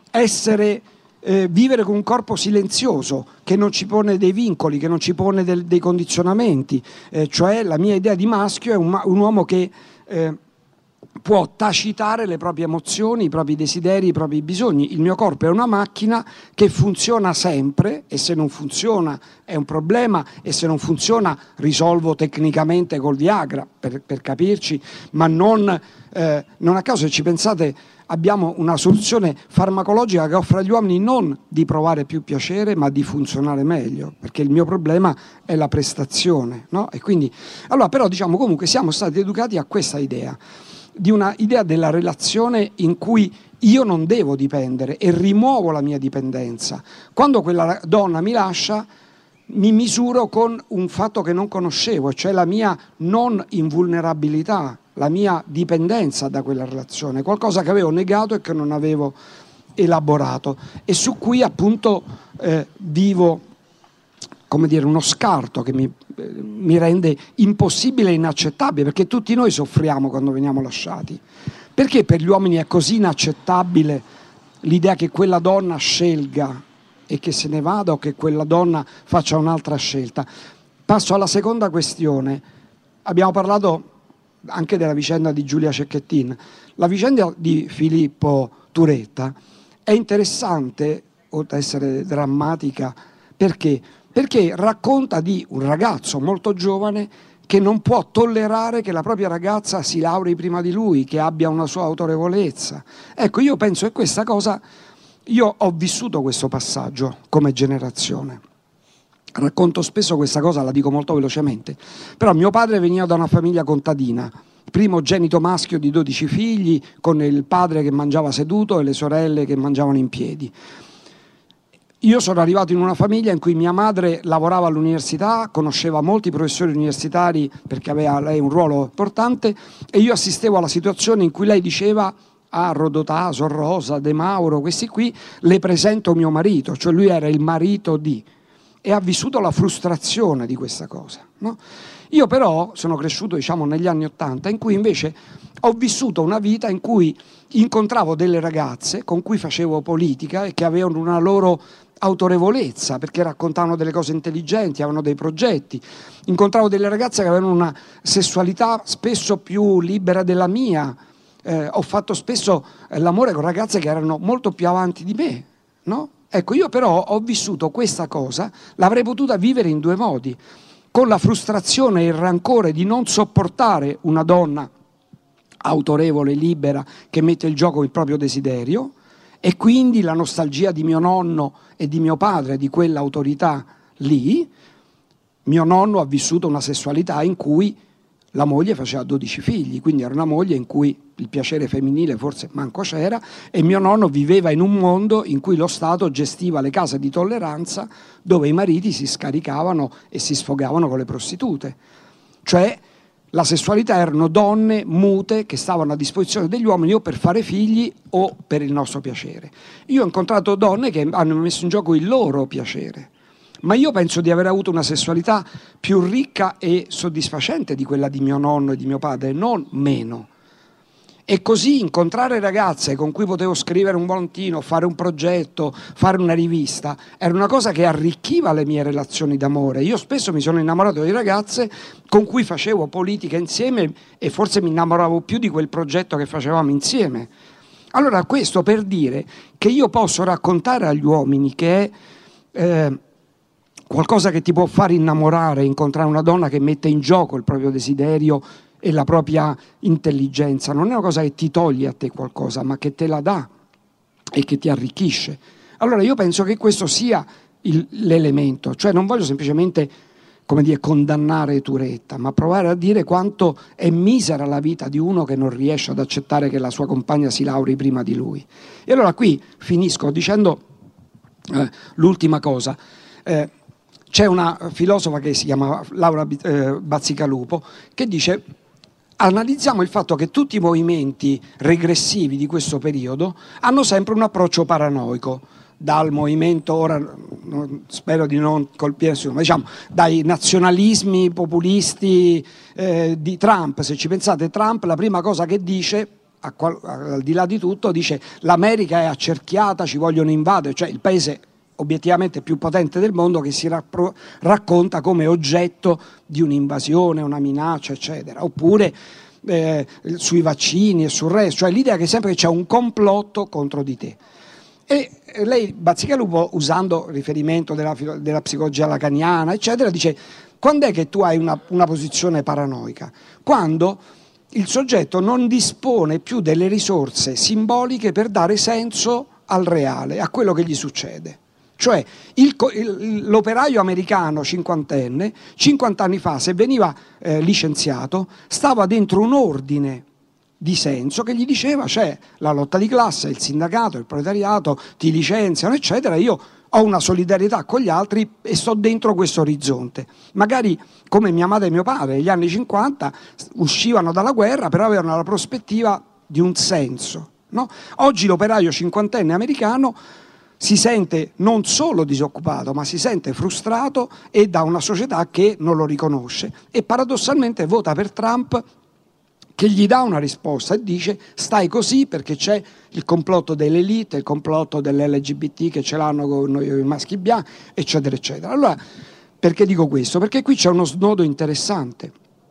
vivere con un corpo silenzioso che non ci pone dei vincoli, che non ci pone dei condizionamenti, cioè la mia idea di maschio è un uomo che può tacitare le proprie emozioni, i propri desideri, i propri bisogni. Il mio corpo è una macchina che funziona sempre, e se non funziona è un problema, e se non funziona risolvo tecnicamente col Viagra, per capirci, ma non a caso, se ci pensate, abbiamo una soluzione farmacologica che offre agli uomini non di provare più piacere, ma di funzionare meglio, perché il mio problema è la prestazione, no? E quindi, allora, però diciamo comunque siamo stati educati a questa idea, di una idea della relazione in cui io non devo dipendere e rimuovo la mia dipendenza. Quando quella donna mi lascia, mi misuro con un fatto che non conoscevo, cioè la mia non invulnerabilità, la mia dipendenza da quella relazione, qualcosa che avevo negato e che non avevo elaborato, e su cui appunto vivo, come dire, uno scarto che mi rende impossibile e inaccettabile, perché tutti noi soffriamo quando veniamo lasciati. Perché per gli uomini è così inaccettabile l'idea che quella donna scelga e che se ne vada, o che quella donna faccia un'altra scelta? Passo alla seconda questione. Abbiamo parlato anche della vicenda di Giulia Cecchettin. La vicenda di Filippo Turetta è interessante, oltre ad essere drammatica, perché racconta di un ragazzo molto giovane che non può tollerare che la propria ragazza si laurei prima di lui, che abbia una sua autorevolezza. Ecco, io penso che questa cosa, io ho vissuto questo passaggio come generazione. Racconto spesso questa cosa, la dico molto velocemente, però mio padre veniva da una famiglia contadina, primogenito maschio di 12 figli, con il padre che mangiava seduto e le sorelle che mangiavano in piedi. Io sono arrivato in una famiglia in cui mia madre lavorava all'università, conosceva molti professori universitari perché aveva lei un ruolo importante, e io assistevo alla situazione in cui lei diceva a Rodotà, Sorrosa, De Mauro, questi qui, le presento mio marito, cioè lui era il marito di... e ha vissuto la frustrazione di questa cosa, no? Io però sono cresciuto, diciamo, negli anni '80, in cui invece ho vissuto una vita in cui incontravo delle ragazze con cui facevo politica e che avevano una loro autorevolezza, perché raccontavano delle cose intelligenti, avevano dei progetti. Incontravo delle ragazze che avevano una sessualità spesso più libera della mia. Ho fatto spesso l'amore con ragazze che erano molto più avanti di me, no? Ecco, io però ho vissuto questa cosa, l'avrei potuta vivere in 2 modi, con la frustrazione e il rancore di non sopportare una donna autorevole, libera, che mette in gioco il proprio desiderio, e quindi la nostalgia di mio nonno e di mio padre, di quell'autorità lì. Mio nonno ha vissuto una sessualità in cui la moglie faceva 12 figli, quindi era una moglie in cui il piacere femminile forse manco c'era, e mio nonno viveva in un mondo in cui lo Stato gestiva le case di tolleranza dove i mariti si scaricavano e si sfogavano con le prostitute. Cioè la sessualità erano donne mute che stavano a disposizione degli uomini o per fare figli o per il nostro piacere. Io ho incontrato donne che hanno messo in gioco il loro piacere, ma io penso di aver avuto una sessualità più ricca e soddisfacente di quella di mio nonno e di mio padre, non meno. E così incontrare ragazze con cui potevo scrivere un volantino, fare un progetto, fare una rivista, era una cosa che arricchiva le mie relazioni d'amore. Io spesso mi sono innamorato di ragazze con cui facevo politica insieme e forse mi innamoravo più di quel progetto che facevamo insieme. Allora questo per dire che io posso raccontare agli uomini che è qualcosa che ti può fare innamorare, incontrare una donna che mette in gioco il proprio desiderio e la propria intelligenza, non è una cosa che ti toglie a te qualcosa, ma che te la dà e che ti arricchisce. Allora io penso che questo sia l'elemento, cioè non voglio semplicemente, come dire, condannare Turetta, ma provare a dire quanto è misera la vita di uno che non riesce ad accettare che la sua compagna si lauri prima di lui. E allora qui finisco dicendo l'ultima cosa. C'è una filosofa che si chiama Laura Bazzicalupo che dice: analizziamo il fatto che tutti i movimenti regressivi di questo periodo hanno sempre un approccio paranoico, dal movimento, ora spero di non colpire nessuno, ma diciamo dai nazionalismi populisti di Trump. Se ci pensate, Trump la prima cosa che dice, al di là di tutto, dice l'America è accerchiata, ci vogliono invadere, cioè il paese obiettivamente più potente del mondo che si racconta come oggetto di un'invasione, una minaccia, eccetera. Oppure sui vaccini e sul resto, cioè l'idea che sempre c'è un complotto contro di te. E lei, Bazzicalupo, usando riferimento della psicologia lacaniana, eccetera, dice: quando è che tu hai una posizione paranoica? Quando il soggetto non dispone più delle risorse simboliche per dare senso al reale, a quello che gli succede. Cioè l'operaio americano cinquantenne, 50 anni fa, se veniva licenziato, stava dentro un ordine di senso che gli diceva: c'è la lotta di classe, il sindacato, il proletariato, ti licenziano, eccetera, io ho una solidarietà con gli altri e sto dentro questo orizzonte. Magari come mia madre e mio padre, negli anni 50 uscivano dalla guerra, però avevano la prospettiva di un senso, no? Oggi l'operaio cinquantenne americano si sente non solo disoccupato, ma si sente frustrato e da una società che non lo riconosce, e paradossalmente vota per Trump, che gli dà una risposta e dice: stai così perché c'è il complotto dell'elite, il complotto dell'LGBT che ce l'hanno con noi i maschi bianchi, eccetera, eccetera. Allora, perché dico questo? Perché qui c'è uno snodo interessante.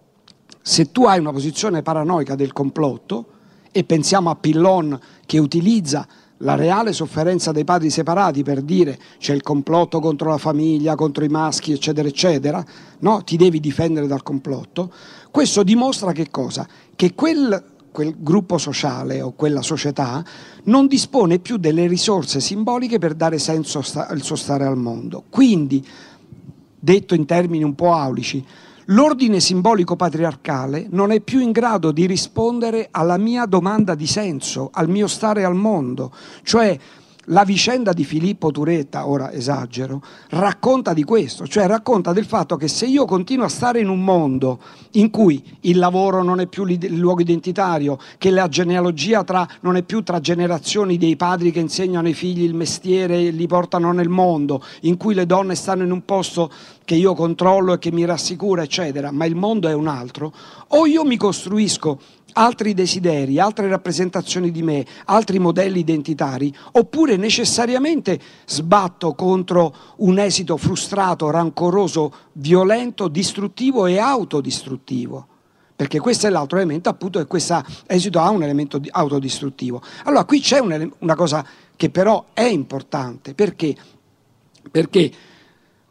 Se tu hai una posizione paranoica del complotto, e pensiamo a Pillon che utilizza la reale sofferenza dei padri separati per dire c'è il complotto contro la famiglia, contro i maschi, eccetera, eccetera, no? Ti devi difendere dal complotto. Questo dimostra che cosa? Che quel gruppo sociale o quella società non dispone più delle risorse simboliche per dare senso al suo stare al mondo. Quindi, detto in termini un po' aulici, l'ordine simbolico patriarcale non è più in grado di rispondere alla mia domanda di senso, al mio stare al mondo. Cioè la vicenda di Filippo Turetta, ora esagero, racconta di questo, cioè racconta del fatto che se io continuo a stare in un mondo in cui il lavoro non è più il luogo identitario, che la genealogia non è più tra generazioni dei padri che insegnano ai figli il mestiere e li portano nel mondo, in cui le donne stanno in un posto che io controllo e che mi rassicura, eccetera, ma il mondo è un altro, o io mi costruisco altri desideri, altre rappresentazioni di me, altri modelli identitari, oppure necessariamente sbatto contro un esito frustrato, rancoroso, violento, distruttivo e autodistruttivo. Perché questo è l'altro elemento, appunto, che questo esito ha un elemento autodistruttivo. Allora qui c'è una cosa che però è importante, perché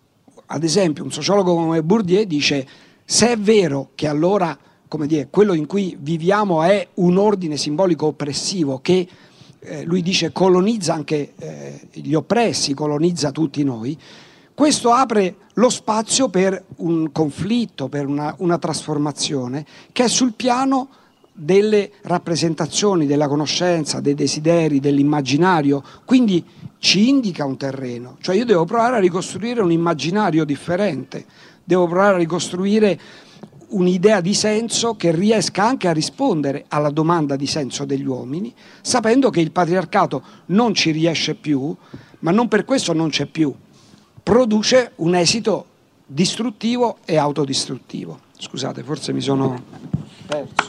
ad esempio un sociologo come Bourdieu dice: se è vero che allora, come dire, quello in cui viviamo è un ordine simbolico oppressivo che lui dice colonizza anche gli oppressi, colonizza tutti noi, questo apre lo spazio per un conflitto, per una trasformazione che è sul piano delle rappresentazioni, della conoscenza, dei desideri, dell'immaginario, quindi ci indica un terreno, cioè io devo provare a ricostruire un immaginario differente, devo provare a ricostruire un'idea di senso che riesca anche a rispondere alla domanda di senso degli uomini, sapendo che il patriarcato non ci riesce più, ma non per questo non c'è più, produce un esito distruttivo e autodistruttivo. Scusate, forse mi sono perso.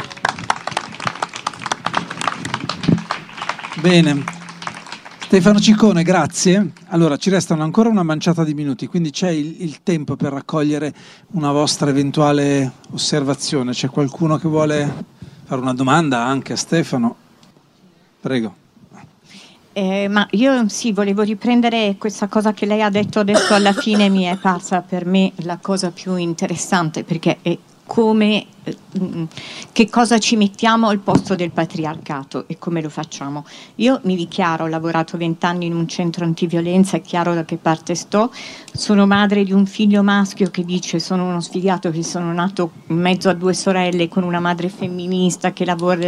Bene, Stefano Ciccone, grazie. Allora, ci restano ancora una manciata di minuti, quindi c'è il tempo per raccogliere una vostra eventuale osservazione. C'è qualcuno che vuole fare una domanda anche a Stefano? Prego. Ma io sì, volevo riprendere questa cosa che lei ha detto adesso alla fine, mi è parsa per me la cosa più interessante, perché è come, che cosa ci mettiamo al posto del patriarcato e come lo facciamo. Io mi dichiaro, ho lavorato 20 anni in un centro antiviolenza, è chiaro da che parte sto, sono madre di un figlio maschio che dice sono uno sfigato, che sono nato in mezzo a 2 sorelle con una madre femminista che lavora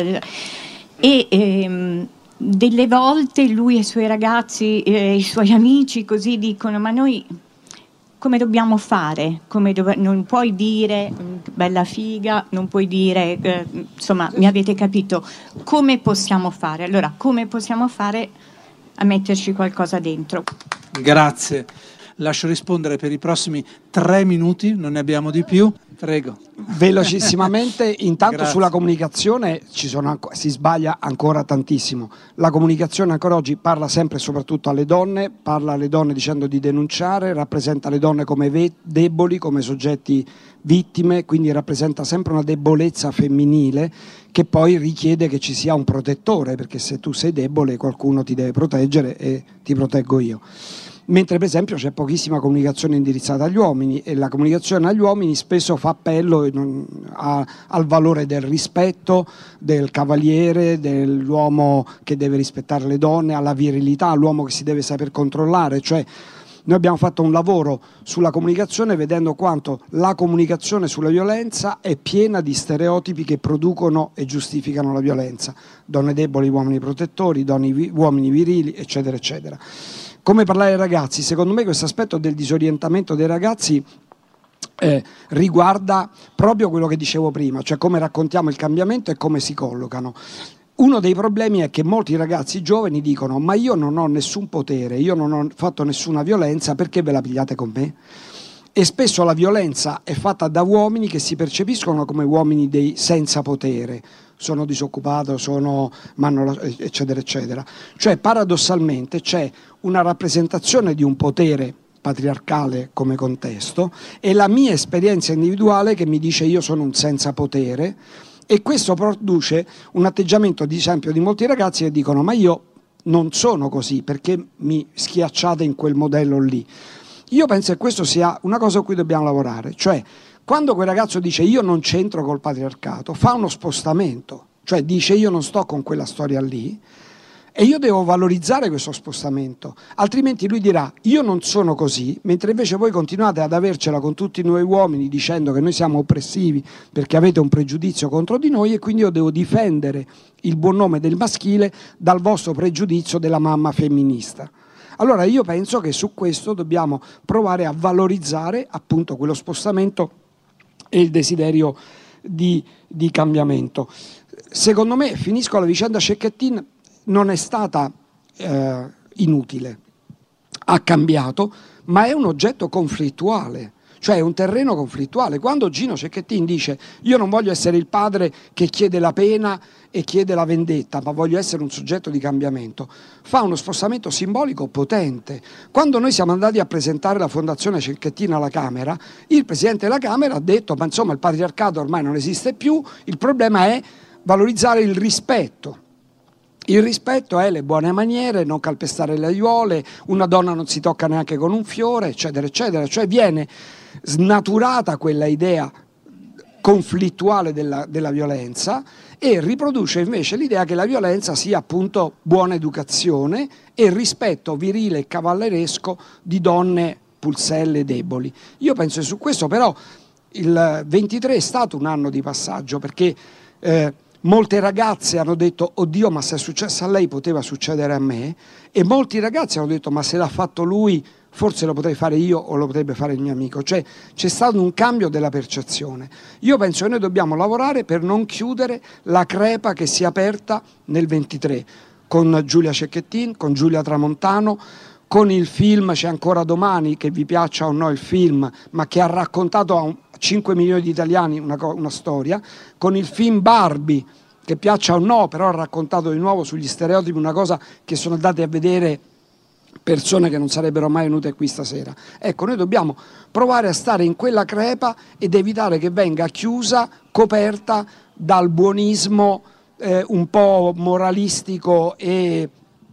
e delle volte lui e i suoi ragazzi, i suoi amici così dicono: ma noi come dobbiamo fare? Non puoi dire bella figa, non puoi dire insomma, mi avete capito, come possiamo fare? Allora, come possiamo fare a metterci qualcosa dentro? Grazie. Lascio rispondere per i prossimi 3 minuti, non ne abbiamo di più. Prego. Velocissimamente, intanto Grazie. sulla comunicazione si sbaglia ancora tantissimo. La comunicazione ancora oggi parla sempre e soprattutto alle donne, parla alle donne dicendo di denunciare, rappresenta le donne come deboli, come soggetti vittime, quindi rappresenta sempre una debolezza femminile che poi richiede che ci sia un protettore, perché se tu sei debole qualcuno ti deve proteggere e ti proteggo io. Mentre per esempio c'è pochissima comunicazione indirizzata agli uomini e la comunicazione agli uomini spesso fa appello al valore del rispetto, del cavaliere, dell'uomo che deve rispettare le donne, alla virilità, all'uomo che si deve saper controllare. Cioè noi abbiamo fatto un lavoro sulla comunicazione vedendo quanto la comunicazione sulla violenza è piena di stereotipi che producono e giustificano la violenza. Donne deboli, uomini protettori, uomini virili, eccetera, eccetera. Come parlare ai ragazzi? Secondo me questo aspetto del disorientamento dei ragazzi riguarda proprio quello che dicevo prima, cioè come raccontiamo il cambiamento e come si collocano. Uno dei problemi è che molti ragazzi giovani dicono: ma io non ho nessun potere, io non ho fatto nessuna violenza, perché ve la pigliate con me? E spesso la violenza è fatta da uomini che si percepiscono come uomini senza potere. Sono disoccupato, eccetera, eccetera. Cioè paradossalmente c'è una rappresentazione di un potere patriarcale come contesto e la mia esperienza individuale che mi dice io sono un senza potere, e questo produce un atteggiamento, ad esempio, di molti ragazzi che dicono: ma io non sono così, perché mi schiacciate in quel modello lì? Io penso che questo sia una cosa a cui dobbiamo lavorare, cioè quando quel ragazzo dice io non c'entro col patriarcato, fa uno spostamento, cioè dice io non sto con quella storia lì e io devo valorizzare questo spostamento, altrimenti lui dirà io non sono così, mentre invece voi continuate ad avercela con tutti noi uomini dicendo che noi siamo oppressivi perché avete un pregiudizio contro di noi e quindi io devo difendere il buon nome del maschile dal vostro pregiudizio della mamma femminista. Allora io penso che su questo dobbiamo provare a valorizzare appunto quello spostamento e il desiderio di cambiamento. Secondo me, finisco la vicenda Cecchettin, non è stata inutile, ha cambiato, ma è un oggetto conflittuale, cioè è un terreno conflittuale. Quando Gino Cecchettin dice io non voglio essere il padre che chiede la pena e chiede la vendetta, ma voglio essere un soggetto di cambiamento, fa uno spostamento simbolico potente. Quando noi siamo andati a presentare la Fondazione Cecchettin alla Camera, il Presidente della Camera ha detto ma insomma il patriarcato ormai non esiste più, il problema è valorizzare il rispetto. Il rispetto è le buone maniere, non calpestare le aiuole, una donna non si tocca neanche con un fiore, eccetera, eccetera. Cioè viene snaturata quella idea conflittuale della violenza e riproduce invece l'idea che la violenza sia appunto buona educazione e rispetto virile e cavalleresco di donne pulselle deboli. Io penso che su questo però il 23 è stato un anno di passaggio, perché molte ragazze hanno detto oddio, ma se è successo a lei poteva succedere a me, e molti ragazzi hanno detto ma se l'ha fatto lui forse lo potrei fare io o lo potrebbe fare il mio amico. Cioè c'è stato un cambio della percezione. Io penso che noi dobbiamo lavorare per non chiudere la crepa che si è aperta nel 23 con Giulia Cecchettin, con Giulia Tramontano, con il film C'è ancora domani, che vi piaccia o no il film, ma che ha raccontato a 5 milioni di italiani una storia, con il film Barbie, che piaccia o no, però ha raccontato di nuovo sugli stereotipi una cosa che sono andate a vedere persone che non sarebbero mai venute qui stasera. Ecco, noi dobbiamo provare a stare in quella crepa ed evitare che venga chiusa, coperta dal buonismo un po' moralistico e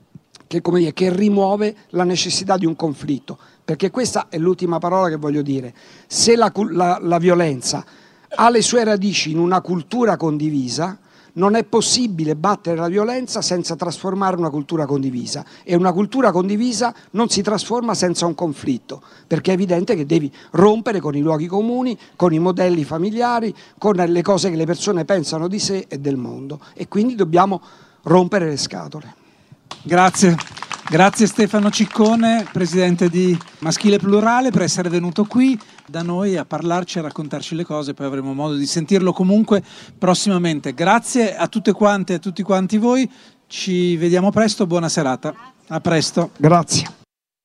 che rimuove la necessità di un conflitto, perché questa è l'ultima parola che voglio dire. Se la violenza ha le sue radici in una cultura condivisa, non è possibile battere la violenza senza trasformare una cultura condivisa, e una cultura condivisa non si trasforma senza un conflitto, perché è evidente che devi rompere con i luoghi comuni, con i modelli familiari, con le cose che le persone pensano di sé e del mondo, e quindi dobbiamo rompere le scatole. Grazie. Grazie Stefano Ciccone, presidente di Maschile Plurale, per essere venuto qui da noi a parlarci, a raccontarci le cose, poi avremo modo di sentirlo comunque prossimamente. Grazie a tutte quante e a tutti quanti voi, ci vediamo presto, buona serata, a presto. Grazie.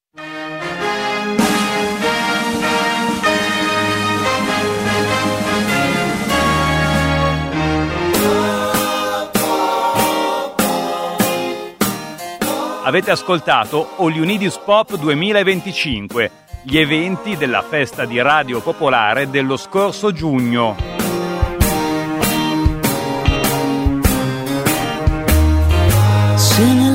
Avete ascoltato All You Need Is Pop 2025, gli eventi della festa di Radio Popolare dello scorso giugno. Soon